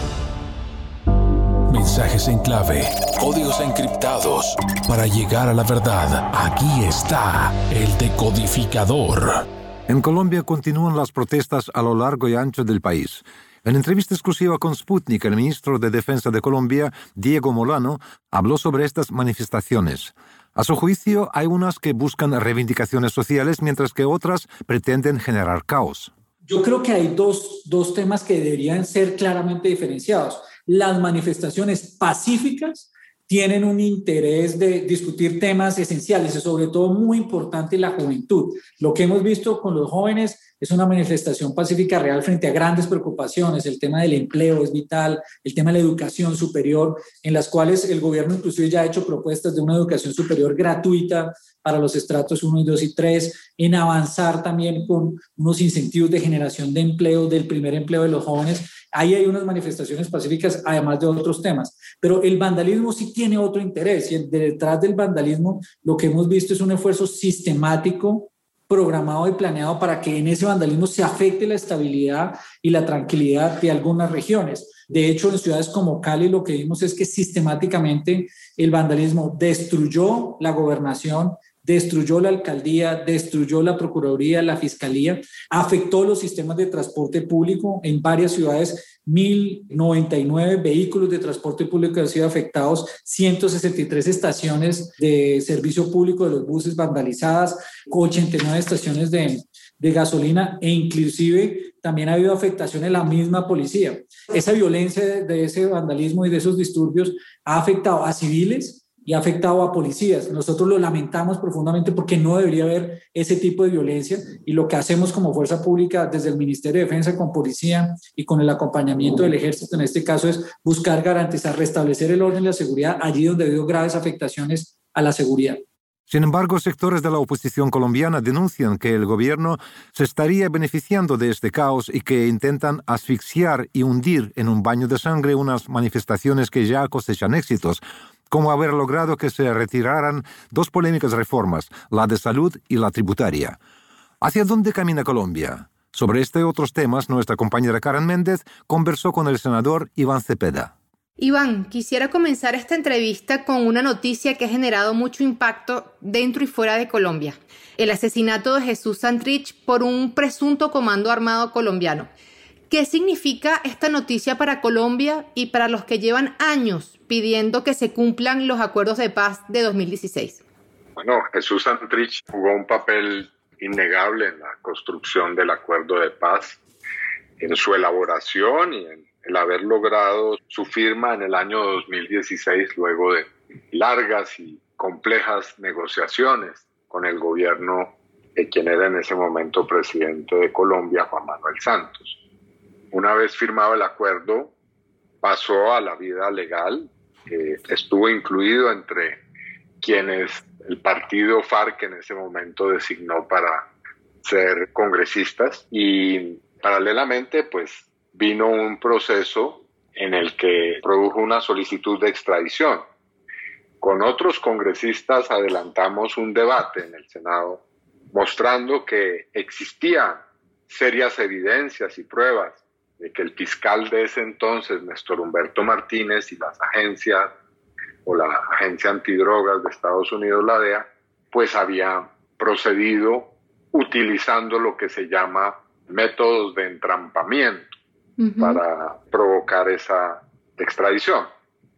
Mensajes en clave, códigos encriptados. Para llegar a la verdad, aquí está el decodificador. En Colombia continúan las protestas a lo largo y ancho del país. En entrevista exclusiva con Sputnik, el ministro de Defensa de Colombia, Diego Molano, habló sobre estas manifestaciones. A su juicio, hay unas que buscan reivindicaciones sociales, mientras que otras pretenden generar caos. Yo creo que hay dos temas que deberían ser claramente diferenciados. Las manifestaciones pacíficas tienen un interés de discutir temas esenciales y sobre todo muy importante la juventud. Lo que hemos visto con los jóvenes es una manifestación pacífica real frente a grandes preocupaciones. El tema del empleo es vital, el tema de la educación superior, en las cuales el gobierno inclusive ya ha hecho propuestas de una educación superior gratuita para los estratos 1, 2 y 3, en avanzar también con unos incentivos de generación de empleo, del primer empleo de los jóvenes. Ahí hay unas manifestaciones pacíficas, además de otros temas. Pero el vandalismo sí tiene otro interés, y detrás del vandalismo lo que hemos visto es un esfuerzo sistemático, programado y planeado para que en ese vandalismo se afecte la estabilidad y la tranquilidad de algunas regiones. De hecho, en ciudades como Cali lo que vimos es que sistemáticamente el vandalismo destruyó la gobernación, destruyó la alcaldía, destruyó la procuraduría, la fiscalía, afectó los sistemas de transporte público en varias ciudades. 1.099 vehículos de transporte público han sido afectados, 163 estaciones de servicio público de los buses vandalizadas, 89 estaciones de gasolina, e inclusive también ha habido afectación en la misma policía. Esa violencia de ese vandalismo y de esos disturbios ha afectado a civiles y ha afectado a policías. Nosotros lo lamentamos profundamente porque no debería haber ese tipo de violencia, y lo que hacemos como fuerza pública desde el Ministerio de Defensa con policía y con el acompañamiento del Ejército en este caso es buscar garantizar, restablecer el orden y la seguridad allí donde ha habido graves afectaciones a la seguridad. Sin embargo, sectores de la oposición colombiana denuncian que el gobierno se estaría beneficiando de este caos y que intentan asfixiar y hundir en un baño de sangre unas manifestaciones que ya cosechan éxitos, como haber logrado que se retiraran 2 polémicas reformas, la de salud y la tributaria. ¿Hacia dónde camina Colombia? Sobre este y otros temas, nuestra compañera Karen Méndez conversó con el senador Iván Cepeda. Iván, quisiera comenzar esta entrevista con una noticia que ha generado mucho impacto dentro y fuera de Colombia. El asesinato de Jesús Santrich por un presunto comando armado colombiano. ¿Qué significa esta noticia para Colombia y para los que llevan años pidiendo que se cumplan los acuerdos de paz de 2016? Bueno, Jesús Santrich jugó un papel innegable en la construcción del acuerdo de paz, en su elaboración y en el haber logrado su firma en el año 2016 luego de largas y complejas negociaciones con el gobierno de quien era en ese momento presidente de Colombia, Juan Manuel Santos. Una vez firmado el acuerdo, pasó a la vida legal, estuvo incluido entre quienes el partido FARC en ese momento designó para ser congresistas, y paralelamente pues vino un proceso en el que produjo una solicitud de extradición. Con otros congresistas adelantamos un debate en el Senado mostrando que existían serias evidencias y pruebas de que el fiscal de ese entonces, Néstor Humberto Martínez, y las agencias o la Agencia Antidrogas de Estados Unidos, la DEA, pues había procedido utilizando lo que se llama métodos de entrampamiento para provocar esa extradición.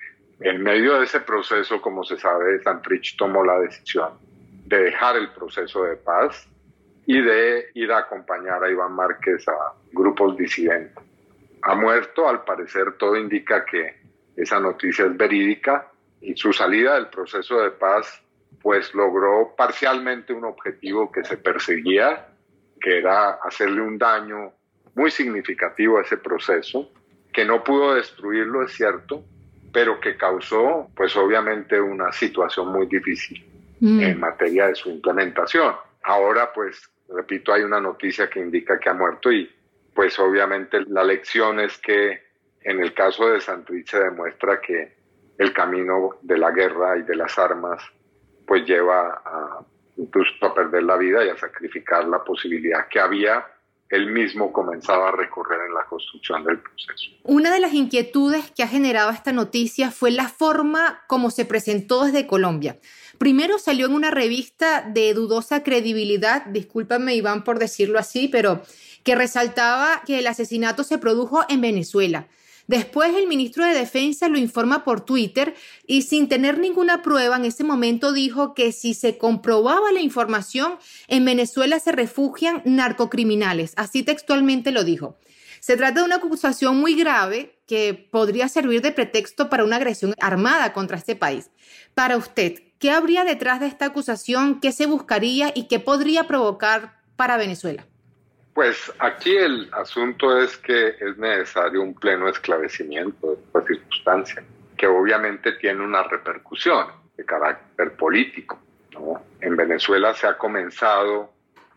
En medio de ese proceso, como se sabe, Santrich tomó la decisión de dejar el proceso de paz y de ir a acompañar a Iván Márquez a grupos disidentes. Ha muerto, al parecer todo indica que esa noticia es verídica, y su salida del proceso de paz pues logró parcialmente un objetivo que se perseguía, que era hacerle un daño muy significativo a ese proceso, que no pudo destruirlo, es cierto, pero que causó pues obviamente una situación muy difícil en materia de su implementación. Ahora pues, repito, hay una noticia que indica que ha muerto, y pues obviamente la lección es que en el caso de Santrich se demuestra que el camino de la guerra y de las armas pues lleva incluso a perder la vida y a sacrificar la posibilidad que había él mismo comenzaba a recorrer en la construcción del proceso. Una de las inquietudes que ha generado esta noticia fue la forma como se presentó desde Colombia. Primero salió en una revista de dudosa credibilidad, discúlpame Iván por decirlo así, pero que resaltaba que el asesinato se produjo en Venezuela. Después el ministro de Defensa lo informa por Twitter y sin tener ninguna prueba en ese momento dijo que si se comprobaba la información, en Venezuela se refugian narcocriminales. Así textualmente lo dijo. Se trata de una acusación muy grave que podría servir de pretexto para una agresión armada contra este país. Para usted, ¿qué habría detrás de esta acusación? ¿Qué se buscaría y qué podría provocar para Venezuela? Pues aquí el asunto es que es necesario un pleno esclarecimiento de esta circunstancia, que obviamente tiene una repercusión de carácter político, ¿no? En Venezuela se ha comenzado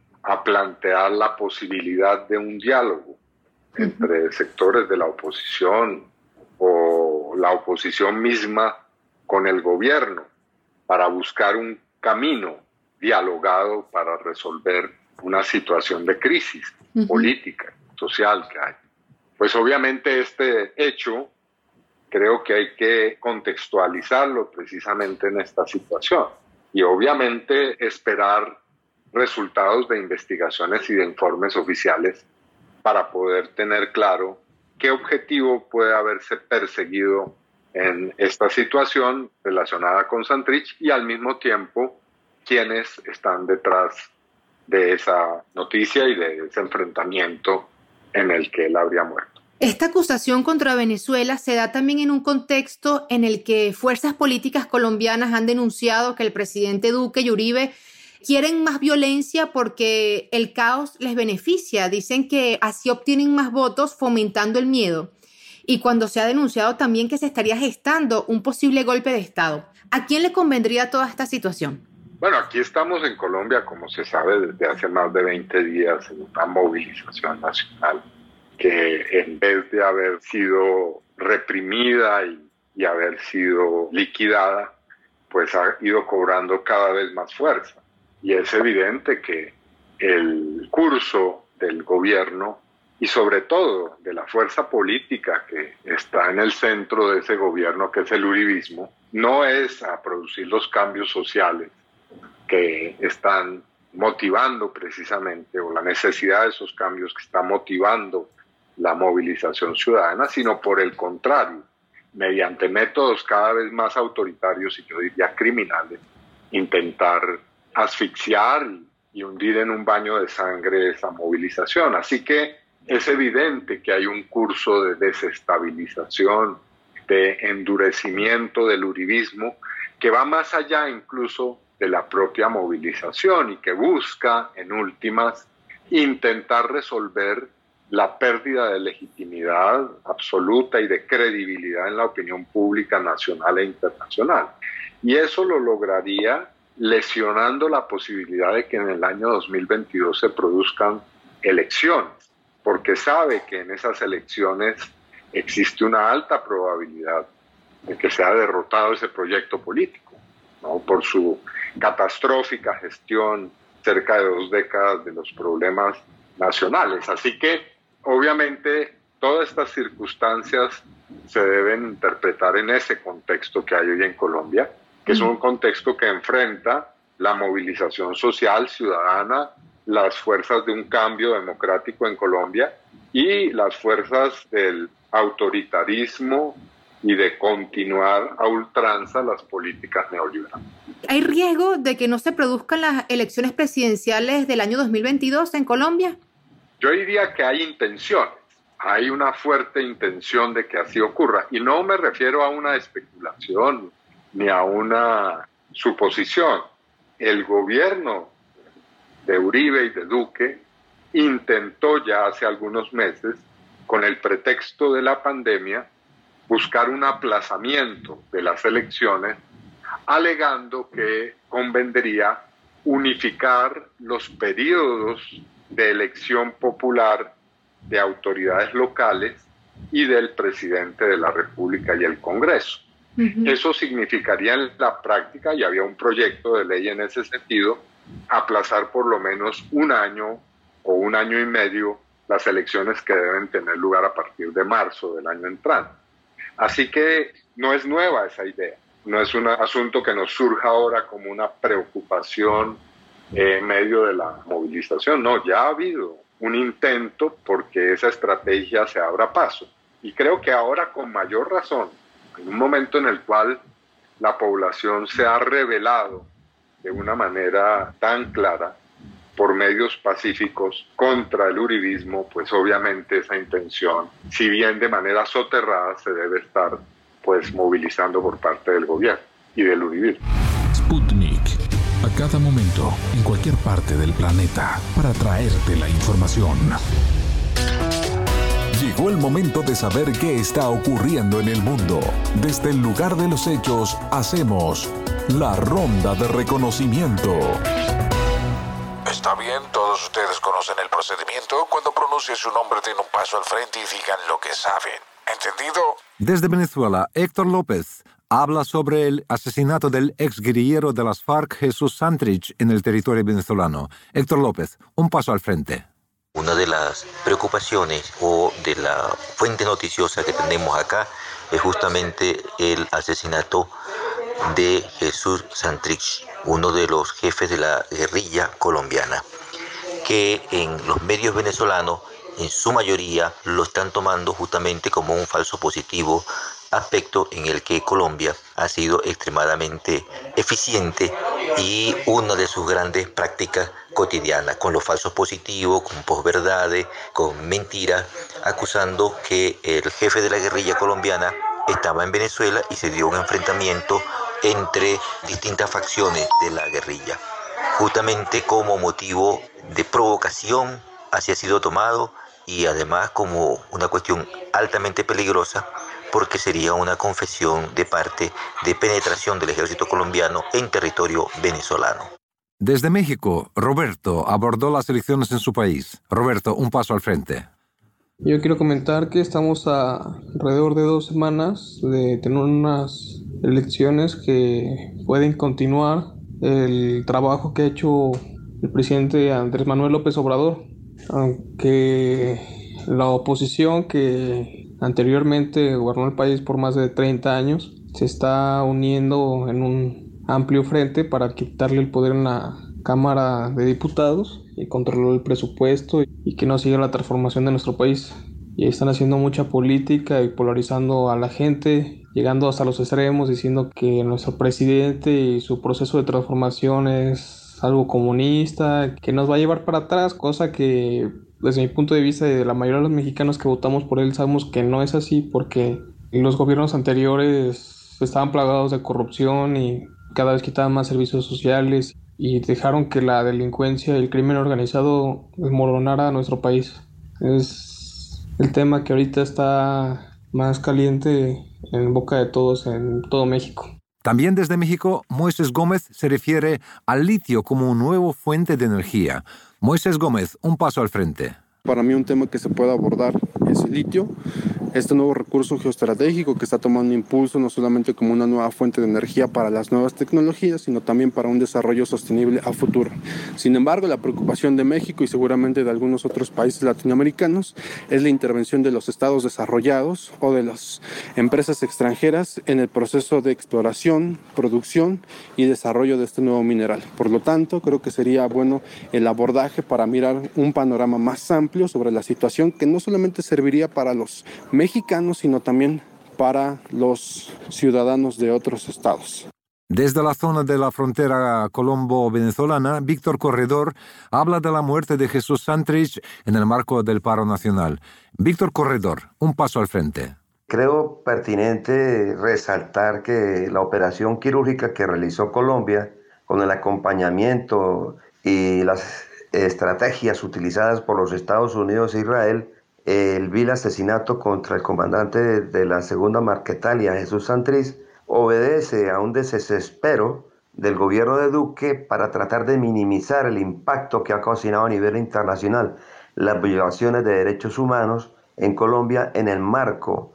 a plantear la posibilidad de un diálogo entre sectores de la oposición o la oposición misma con el gobierno para buscar un camino dialogado para resolver una situación de crisis política, social que hay. Pues obviamente este hecho creo que hay que contextualizarlo precisamente en esta situación y obviamente esperar resultados de investigaciones y de informes oficiales para poder tener claro qué objetivo puede haberse perseguido en esta situación relacionada con Santrich y al mismo tiempo quiénes están detrás de esa noticia y de ese enfrentamiento en el que él habría muerto. Esta acusación contra Venezuela se da también en un contexto en el que fuerzas políticas colombianas han denunciado que el presidente Duque y Uribe quieren más violencia porque el caos les beneficia. Dicen que así obtienen más votos fomentando el miedo. Y cuando se ha denunciado también que se estaría gestando un posible golpe de Estado. ¿A quién le convendría toda esta situación? Bueno, aquí estamos en Colombia, como se sabe, desde hace más de 20 días en una movilización nacional que en vez de haber sido reprimida y haber sido liquidada, pues ha ido cobrando cada vez más fuerza. Y es evidente que el curso del gobierno y sobre todo de la fuerza política que está en el centro de ese gobierno, que es el uribismo, no es a producir los cambios sociales que están motivando precisamente, o la necesidad de esos cambios que está motivando la movilización ciudadana, sino por el contrario, mediante métodos cada vez más autoritarios y yo diría criminales, intentar asfixiar y hundir en un baño de sangre esa movilización. Así que es evidente que hay un curso de desestabilización, de endurecimiento del uribismo, que va más allá incluso de la propia movilización y que busca, en últimas, intentar resolver la pérdida de legitimidad absoluta y de credibilidad en la opinión pública nacional e internacional. Y eso lo lograría lesionando la posibilidad de que en el año 2022 se produzcan elecciones, porque sabe que en esas elecciones existe una alta probabilidad de que sea derrotado ese proyecto político, ¿no? Por su catastrófica gestión cerca de 2 décadas de los problemas nacionales. Así que, obviamente, todas estas circunstancias se deben interpretar en ese contexto que hay hoy en Colombia, que es un contexto que enfrenta la movilización social, ciudadana, las fuerzas de un cambio democrático en Colombia y las fuerzas del autoritarismo y de continuar a ultranza las políticas neoliberales. ¿Hay riesgo de que no se produzcan las elecciones presidenciales del año 2022 en Colombia? Yo diría que hay intenciones, hay una fuerte intención de que así ocurra. Y no me refiero a una especulación ni a una suposición. El gobierno de Uribe y de Duque intentó ya hace algunos meses, con el pretexto de la pandemia, buscar un aplazamiento de las elecciones, alegando que convendría unificar los periodos de elección popular de autoridades locales y del presidente de la República y el Congreso. Eso significaría en la práctica, y había un proyecto de ley en ese sentido, aplazar por lo menos 1 año o 1 año y medio las elecciones que deben tener lugar a partir de marzo del año entrante. Así que no es nueva esa idea, no es un asunto que nos surja ahora como una preocupación en medio de la movilización. No, ya ha habido un intento porque esa estrategia se abra paso. Y creo que ahora con mayor razón, en un momento en el cual la población se ha rebelado de una manera tan clara por medios pacíficos contra el uribismo, pues obviamente esa intención, si bien de manera soterrada, se debe estar pues movilizando por parte del gobierno y del uribismo. Sputnik, a cada momento, en cualquier parte del planeta, para traerte la información. Llegó el momento de saber qué está ocurriendo en el mundo. Desde el lugar de los hechos, hacemos la ronda de reconocimiento. Está bien, todos ustedes conocen el procedimiento. Cuando pronuncie su nombre, den un paso al frente y digan lo que saben. ¿Entendido? Desde Venezuela, Héctor López habla sobre el asesinato del exguerrillero de las FARC, Jesús Santrich, en el territorio venezolano. Héctor López, un paso al frente. Una de las preocupaciones o de la fuente noticiosa que tenemos acá es justamente el asesinato de Jesús Santrich, uno de los jefes de la guerrilla colombiana, que en los medios venezolanos en su mayoría lo están tomando justamente como un falso positivo, aspecto en el que Colombia ha sido extremadamente eficiente y una de sus grandes prácticas cotidianas, con los falsos positivos, con posverdades, con mentiras, acusando que el jefe de la guerrilla colombiana estaba en Venezuela y se dio un enfrentamiento entre distintas facciones de la guerrilla. Justamente como motivo de provocación así ha sido tomado y además como una cuestión altamente peligrosa porque sería una confesión de parte de penetración del ejército colombiano en territorio venezolano. Desde México, Roberto abordó las elecciones en su país. Roberto, un paso al frente. Yo quiero comentar que estamos a alrededor de 2 semanas de tener unas elecciones que pueden continuar el trabajo que ha hecho el presidente Andrés Manuel López Obrador, aunque la oposición que anteriormente gobernó el país por más de 30 años se está uniendo en un amplio frente para quitarle el poder en la Cámara de Diputados y controlar el presupuesto y que no siga la transformación de nuestro país. Y están haciendo mucha política y polarizando a la gente, llegando hasta los extremos, diciendo que nuestro presidente y su proceso de transformación es algo comunista, que nos va a llevar para atrás, cosa que desde mi punto de vista y de la mayoría de los mexicanos que votamos por él sabemos que no es así, porque los gobiernos anteriores estaban plagados de corrupción y cada vez quitaban más servicios sociales y dejaron que la delincuencia y el crimen organizado desmoronara a nuestro país. Es el tema que ahorita está más caliente en boca de todos en todo México. También desde México, Moisés Gómez se refiere al litio como una nueva fuente de energía. Moisés Gómez, un paso al frente. Para mí un tema que se puede abordar es el litio, este nuevo recurso geoestratégico que está tomando impulso no solamente como una nueva fuente de energía para las nuevas tecnologías, sino también para un desarrollo sostenible a futuro. Sin embargo, la preocupación de México y seguramente de algunos otros países latinoamericanos es la intervención de los estados desarrollados o de las empresas extranjeras en el proceso de exploración, producción y desarrollo de este nuevo mineral. Por lo tanto, creo que sería bueno el abordaje para mirar un panorama más amplio sobre la situación que no solamente serviría para los mexicanos, sino también para los ciudadanos de otros estados. Desde la zona de la frontera colombo-venezolana, Víctor Corredor habla de la muerte de Jesús Santrich en el marco del paro nacional. Víctor Corredor, un paso al frente. Creo pertinente resaltar que la operación quirúrgica que realizó Colombia, con el acompañamiento y las estrategias utilizadas por los Estados Unidos e Israel, el vil asesinato contra el comandante de la segunda Marquetalia, Jesús Santrich, obedece a un desespero del gobierno de Duque para tratar de minimizar el impacto que ha ocasionado a nivel internacional las violaciones de derechos humanos en Colombia en el marco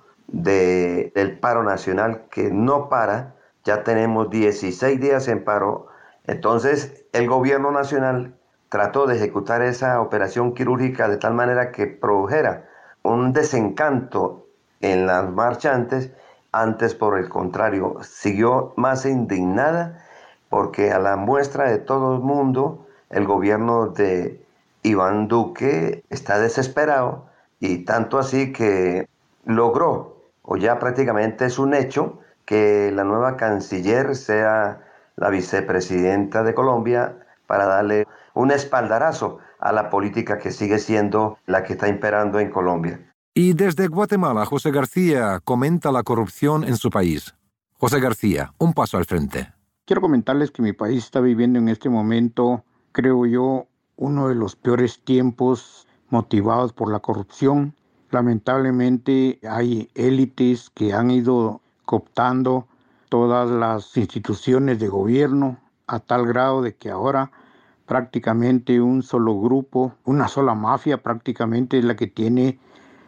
del paro nacional que no para. Ya tenemos 16 días en paro. Entonces el gobierno nacional trató de ejecutar esa operación quirúrgica de tal manera que produjera un desencanto en las marchantes. Antes, por el contrario, siguió más indignada porque a la muestra de todo el mundo, el gobierno de Iván Duque está desesperado y tanto así que logró, o ya prácticamente es un hecho, que la nueva canciller sea la vicepresidenta de Colombia para darle un espaldarazo a la política que sigue siendo la que está imperando en Colombia. Y desde Guatemala, José García comenta la corrupción en su país. José García, un paso al frente. Quiero comentarles que mi país está viviendo en este momento, creo yo, uno de los peores tiempos motivados por la corrupción. Lamentablemente hay élites que han ido cooptando todas las instituciones de gobierno a tal grado de que ahora prácticamente un solo grupo, una sola mafia prácticamente es la que tiene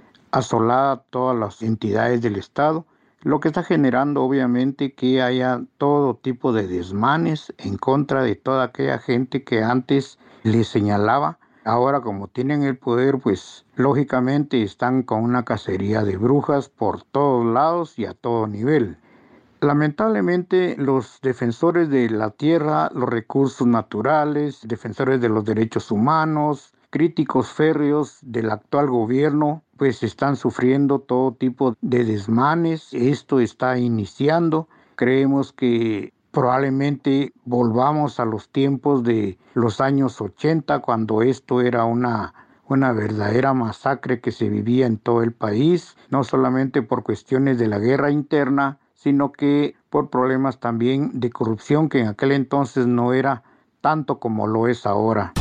asolada todas las entidades del Estado, lo que está generando obviamente que haya todo tipo de desmanes en contra de toda aquella gente que antes les señalaba. Ahora como tienen el poder, pues lógicamente están con una cacería de brujas por todos lados y a todo nivel. Lamentablemente, los defensores de la tierra, los recursos naturales, defensores de los derechos humanos, críticos férreos del actual gobierno, pues están sufriendo todo tipo de desmanes. Esto está iniciando. Creemos que probablemente volvamos a los tiempos de los años 80, cuando esto era una verdadera masacre que se vivía en todo el país, no solamente por cuestiones de la guerra interna, sino que por problemas también de corrupción que en aquel entonces no era tanto como lo es ahora.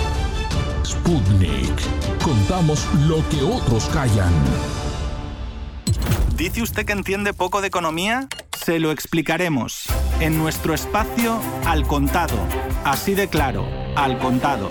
Sputnik. Contamos lo que otros callan. ¿Dice usted que entiende poco de economía? Se lo explicaremos en nuestro espacio Al Contado. Así de claro, Al Contado.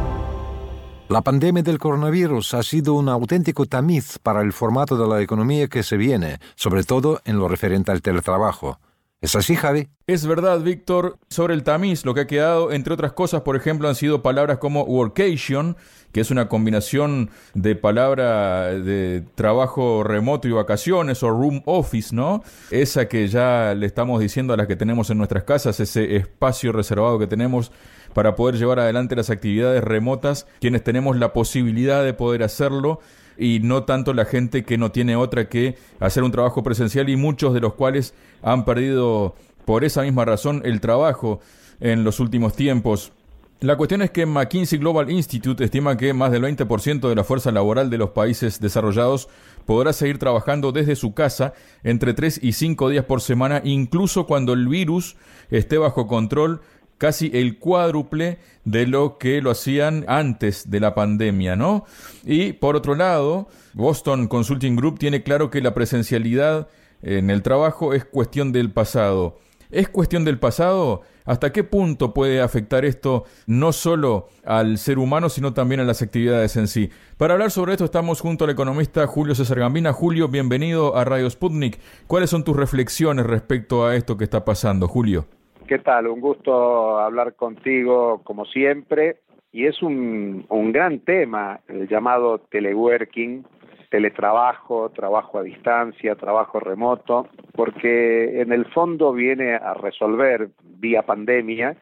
La pandemia del coronavirus ha sido un auténtico tamiz para el formato de la economía que se viene, sobre todo en lo referente al teletrabajo. ¿Es así, Javi? Es verdad, Víctor. Sobre el tamiz, lo que ha quedado, entre otras cosas, por ejemplo, han sido palabras como workation, que es una combinación de palabra de trabajo remoto y vacaciones, o room office, ¿no? Esa que ya le estamos diciendo a las que tenemos en nuestras casas, ese espacio reservado que tenemos para poder llevar adelante las actividades remotas, quienes tenemos la posibilidad de poder hacerlo, y no tanto la gente que no tiene otra que hacer un trabajo presencial, y muchos de los cuales han perdido por esa misma razón el trabajo en los últimos tiempos. La cuestión es que McKinsey Global Institute estima que más del 20% de la fuerza laboral de los países desarrollados podrá seguir trabajando desde su casa entre 3 y 5 días por semana, incluso cuando el virus esté bajo control, casi el cuádruple de lo que lo hacían antes de la pandemia, ¿no? Y por otro lado, Boston Consulting Group tiene claro que la presencialidad en el trabajo es cuestión del pasado. ¿Es cuestión del pasado? ¿Hasta qué punto puede afectar esto no solo al ser humano, sino también a las actividades en sí? Para hablar sobre esto estamos junto al economista Julio César Gambina. Julio, bienvenido a Radio Sputnik. ¿Cuáles son tus reflexiones respecto a esto que está pasando, Julio? ¿Qué tal? Un gusto hablar contigo como siempre, y es un gran tema el llamado teleworking, teletrabajo, trabajo a distancia, trabajo remoto, porque en el fondo viene a resolver vía pandemia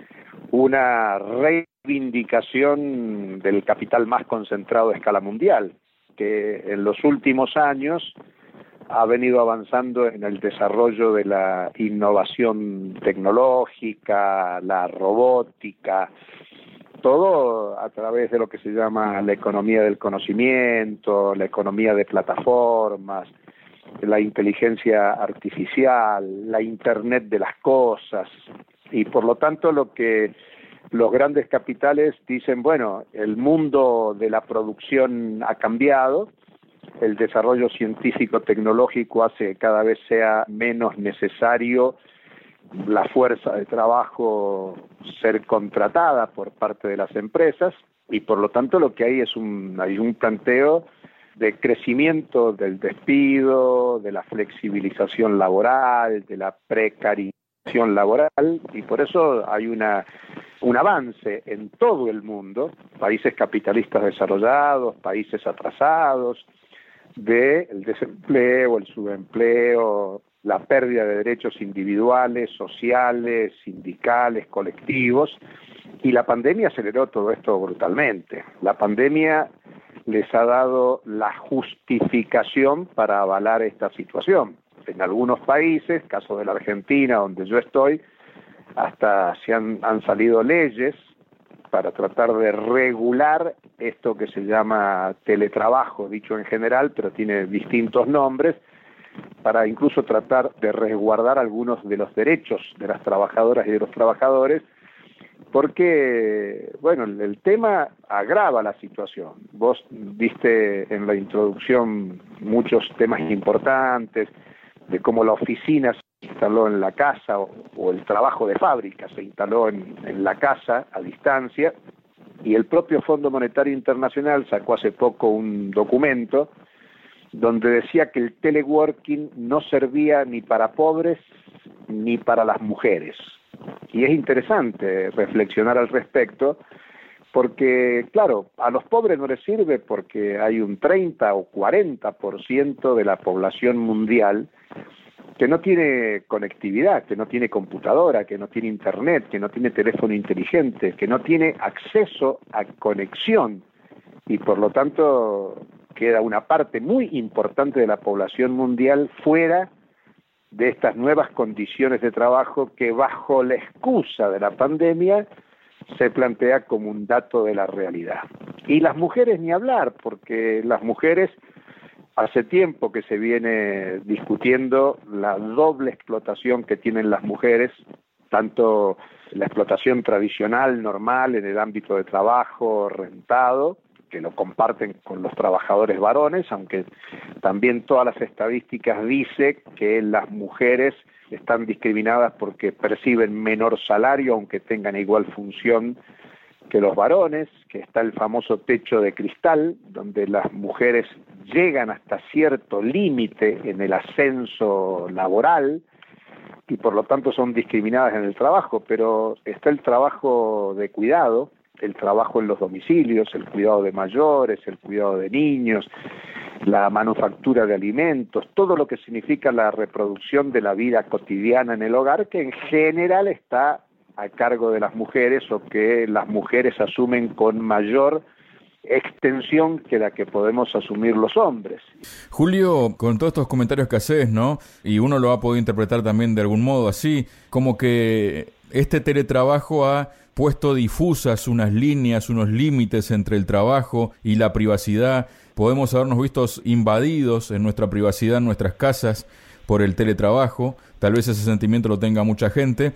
una reivindicación del capital más concentrado a escala mundial, que en los últimos años ha venido avanzando en el desarrollo de la innovación tecnológica, la robótica, todo a través de lo que se llama la economía del conocimiento, la economía de plataformas, la inteligencia artificial, la Internet de las cosas, y por lo tanto lo que los grandes capitales dicen, bueno, el mundo de la producción ha cambiado, el desarrollo científico-tecnológico hace que cada vez sea menos necesario la fuerza de trabajo ser contratada por parte de las empresas, y por lo tanto lo que hay es hay un planteo de crecimiento del despido, de la flexibilización laboral, de la precarización laboral, y por eso hay un avance en todo el mundo, países capitalistas desarrollados, países atrasados, del desempleo, el subempleo, la pérdida de derechos individuales, sociales, sindicales, colectivos, y la pandemia aceleró todo esto brutalmente. La pandemia les ha dado la justificación para avalar esta situación. En algunos países, caso de la Argentina, donde yo estoy, hasta han salido leyes para tratar de regular esto que se llama teletrabajo, dicho en general, pero tiene distintos nombres, para incluso tratar de resguardar algunos de los derechos de las trabajadoras y de los trabajadores, porque, bueno, el tema agrava la situación. Vos diste en la introducción muchos temas importantes, de cómo la oficina se instaló en la casa, o el trabajo de fábrica se instaló en la casa a distancia, y el propio Fondo Monetario Internacional sacó hace poco un documento donde decía que el teleworking no servía ni para pobres ni para las mujeres. Y es interesante reflexionar al respecto, porque, claro, a los pobres no les sirve porque hay un 30 o 40% de la población mundial que no tiene conectividad, que no tiene computadora, que no tiene internet, que no tiene teléfono inteligente, que no tiene acceso a conexión, y por lo tanto queda una parte muy importante de la población mundial fuera de estas nuevas condiciones de trabajo que, bajo la excusa de la pandemia, se plantea como un dato de la realidad. Y las mujeres ni hablar, porque las mujeres, hace tiempo que se viene discutiendo la doble explotación que tienen las mujeres, tanto la explotación tradicional, normal, en el ámbito de trabajo rentado, que lo comparten con los trabajadores varones, aunque también todas las estadísticas dicen que las mujeres están discriminadas porque perciben menor salario, aunque tengan igual función que los varones, que está el famoso techo de cristal, donde las mujeres llegan hasta cierto límite en el ascenso laboral y por lo tanto son discriminadas en el trabajo, pero está el trabajo de cuidado, el trabajo en los domicilios, el cuidado de mayores, el cuidado de niños, la manufactura de alimentos, todo lo que significa la reproducción de la vida cotidiana en el hogar, que en general está a cargo de las mujeres o que las mujeres asumen con mayor extensión que la que podemos asumir los hombres. Julio, con todos estos comentarios que haces, ¿no? Y uno lo ha podido interpretar también de algún modo así, como que este teletrabajo ha puesto difusas unas líneas, unos límites entre el trabajo y la privacidad. Podemos habernos visto invadidos en nuestra privacidad, en nuestras casas, por el teletrabajo. Tal vez ese sentimiento lo tenga mucha gente.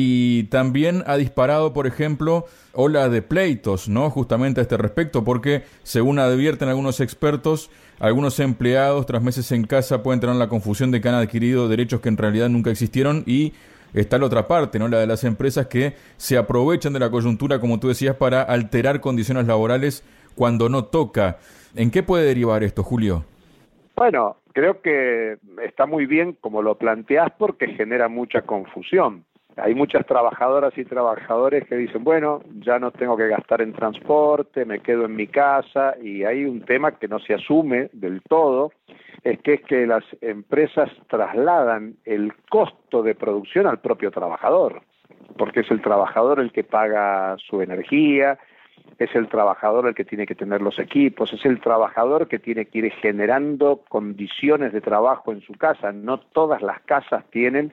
Y también ha disparado, por ejemplo, ola de pleitos, ¿no? Justamente a este respecto, porque según advierten algunos expertos, algunos empleados tras meses en casa pueden tener la confusión de que han adquirido derechos que en realidad nunca existieron, y está la otra parte, ¿no? La de las empresas que se aprovechan de la coyuntura, como tú decías, para alterar condiciones laborales cuando no toca. ¿En qué puede derivar esto, Julio? Bueno, creo que está muy bien como lo planteás porque genera mucha confusión. Hay muchas trabajadoras y trabajadores que dicen, bueno, ya no tengo que gastar en transporte, me quedo en mi casa, y hay un tema que no se asume del todo, es que las empresas trasladan el costo de producción al propio trabajador, porque es el trabajador el que paga su energía, es el trabajador el que tiene que tener los equipos, es el trabajador que tiene que ir generando condiciones de trabajo en su casa. No todas las casas tienen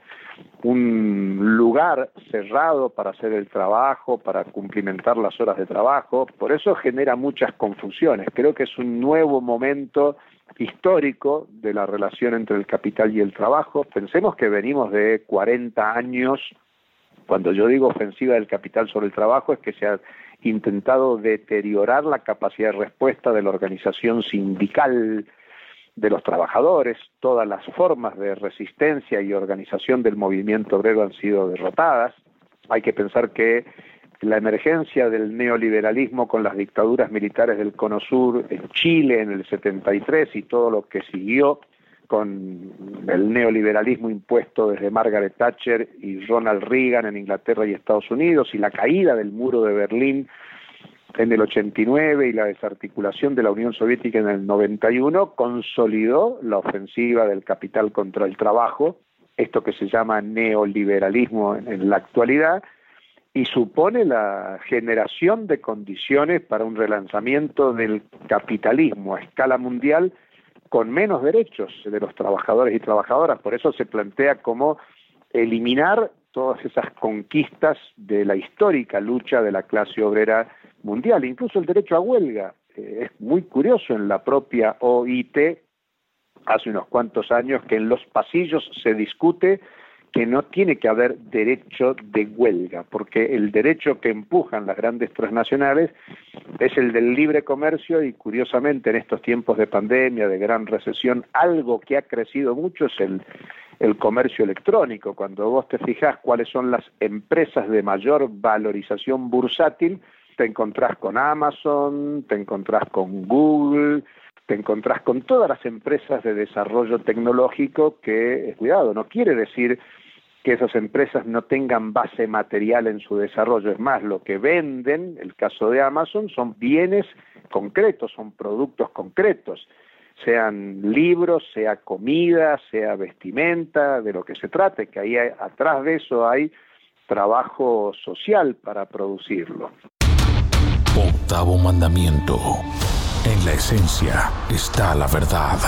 un lugar cerrado para hacer el trabajo, para cumplimentar las horas de trabajo. Por eso genera muchas confusiones. Creo que es un nuevo momento histórico de la relación entre el capital y el trabajo. Pensemos que venimos de 40 años. Cuando yo digo ofensiva del capital sobre el trabajo, es que se ha intentado deteriorar la capacidad de respuesta de la organización sindical de los trabajadores. Todas las formas de resistencia y organización del movimiento obrero han sido derrotadas. Hay que pensar que la emergencia del neoliberalismo con las dictaduras militares del Cono Sur en Chile en el 73 y todo lo que siguió con el neoliberalismo impuesto desde Margaret Thatcher y Ronald Reagan en Inglaterra y Estados Unidos, y la caída del muro de Berlín en el 89 y la desarticulación de la Unión Soviética en el 91, consolidó la ofensiva del capital contra el trabajo, esto que se llama neoliberalismo en la actualidad, y supone la generación de condiciones para un relanzamiento del capitalismo a escala mundial con menos derechos de los trabajadores y trabajadoras. Por eso se plantea como eliminar todas esas conquistas de la histórica lucha de la clase obrera mundial, incluso el derecho a huelga. Es muy curioso, en la propia OIT, hace unos cuantos años, que en los pasillos se discute que no tiene que haber derecho de huelga, porque el derecho que empujan las grandes transnacionales es el del libre comercio, y curiosamente en estos tiempos de pandemia, de gran recesión, algo que ha crecido mucho es el comercio electrónico. Cuando vos te fijás cuáles son las empresas de mayor valorización bursátil, te encontrás con Amazon, te encontrás con Google, te encontrás con todas las empresas de desarrollo tecnológico que, cuidado, no quiere decir que esas empresas no tengan base material en su desarrollo. Es más, lo que venden, el caso de Amazon, son bienes concretos, son productos concretos, sean libros, sea comida, sea vestimenta, de lo que se trate, que ahí atrás de eso hay trabajo social para producirlo. Octavo mandamiento. En la esencia está la verdad.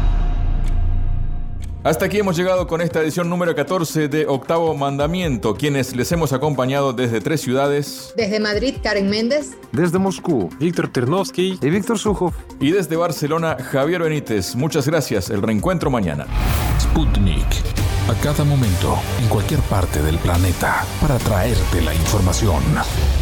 Hasta aquí hemos llegado con esta edición número 14 de Octavo Mandamiento, quienes les hemos acompañado desde 3 ciudades. Desde Madrid, Karen Méndez. Desde Moscú, Víctor Ternovsky y Víctor Sukhov. Y desde Barcelona, Javier Benítez. Muchas gracias. El reencuentro mañana. Sputnik. A cada momento, en cualquier parte del planeta, para traerte la información.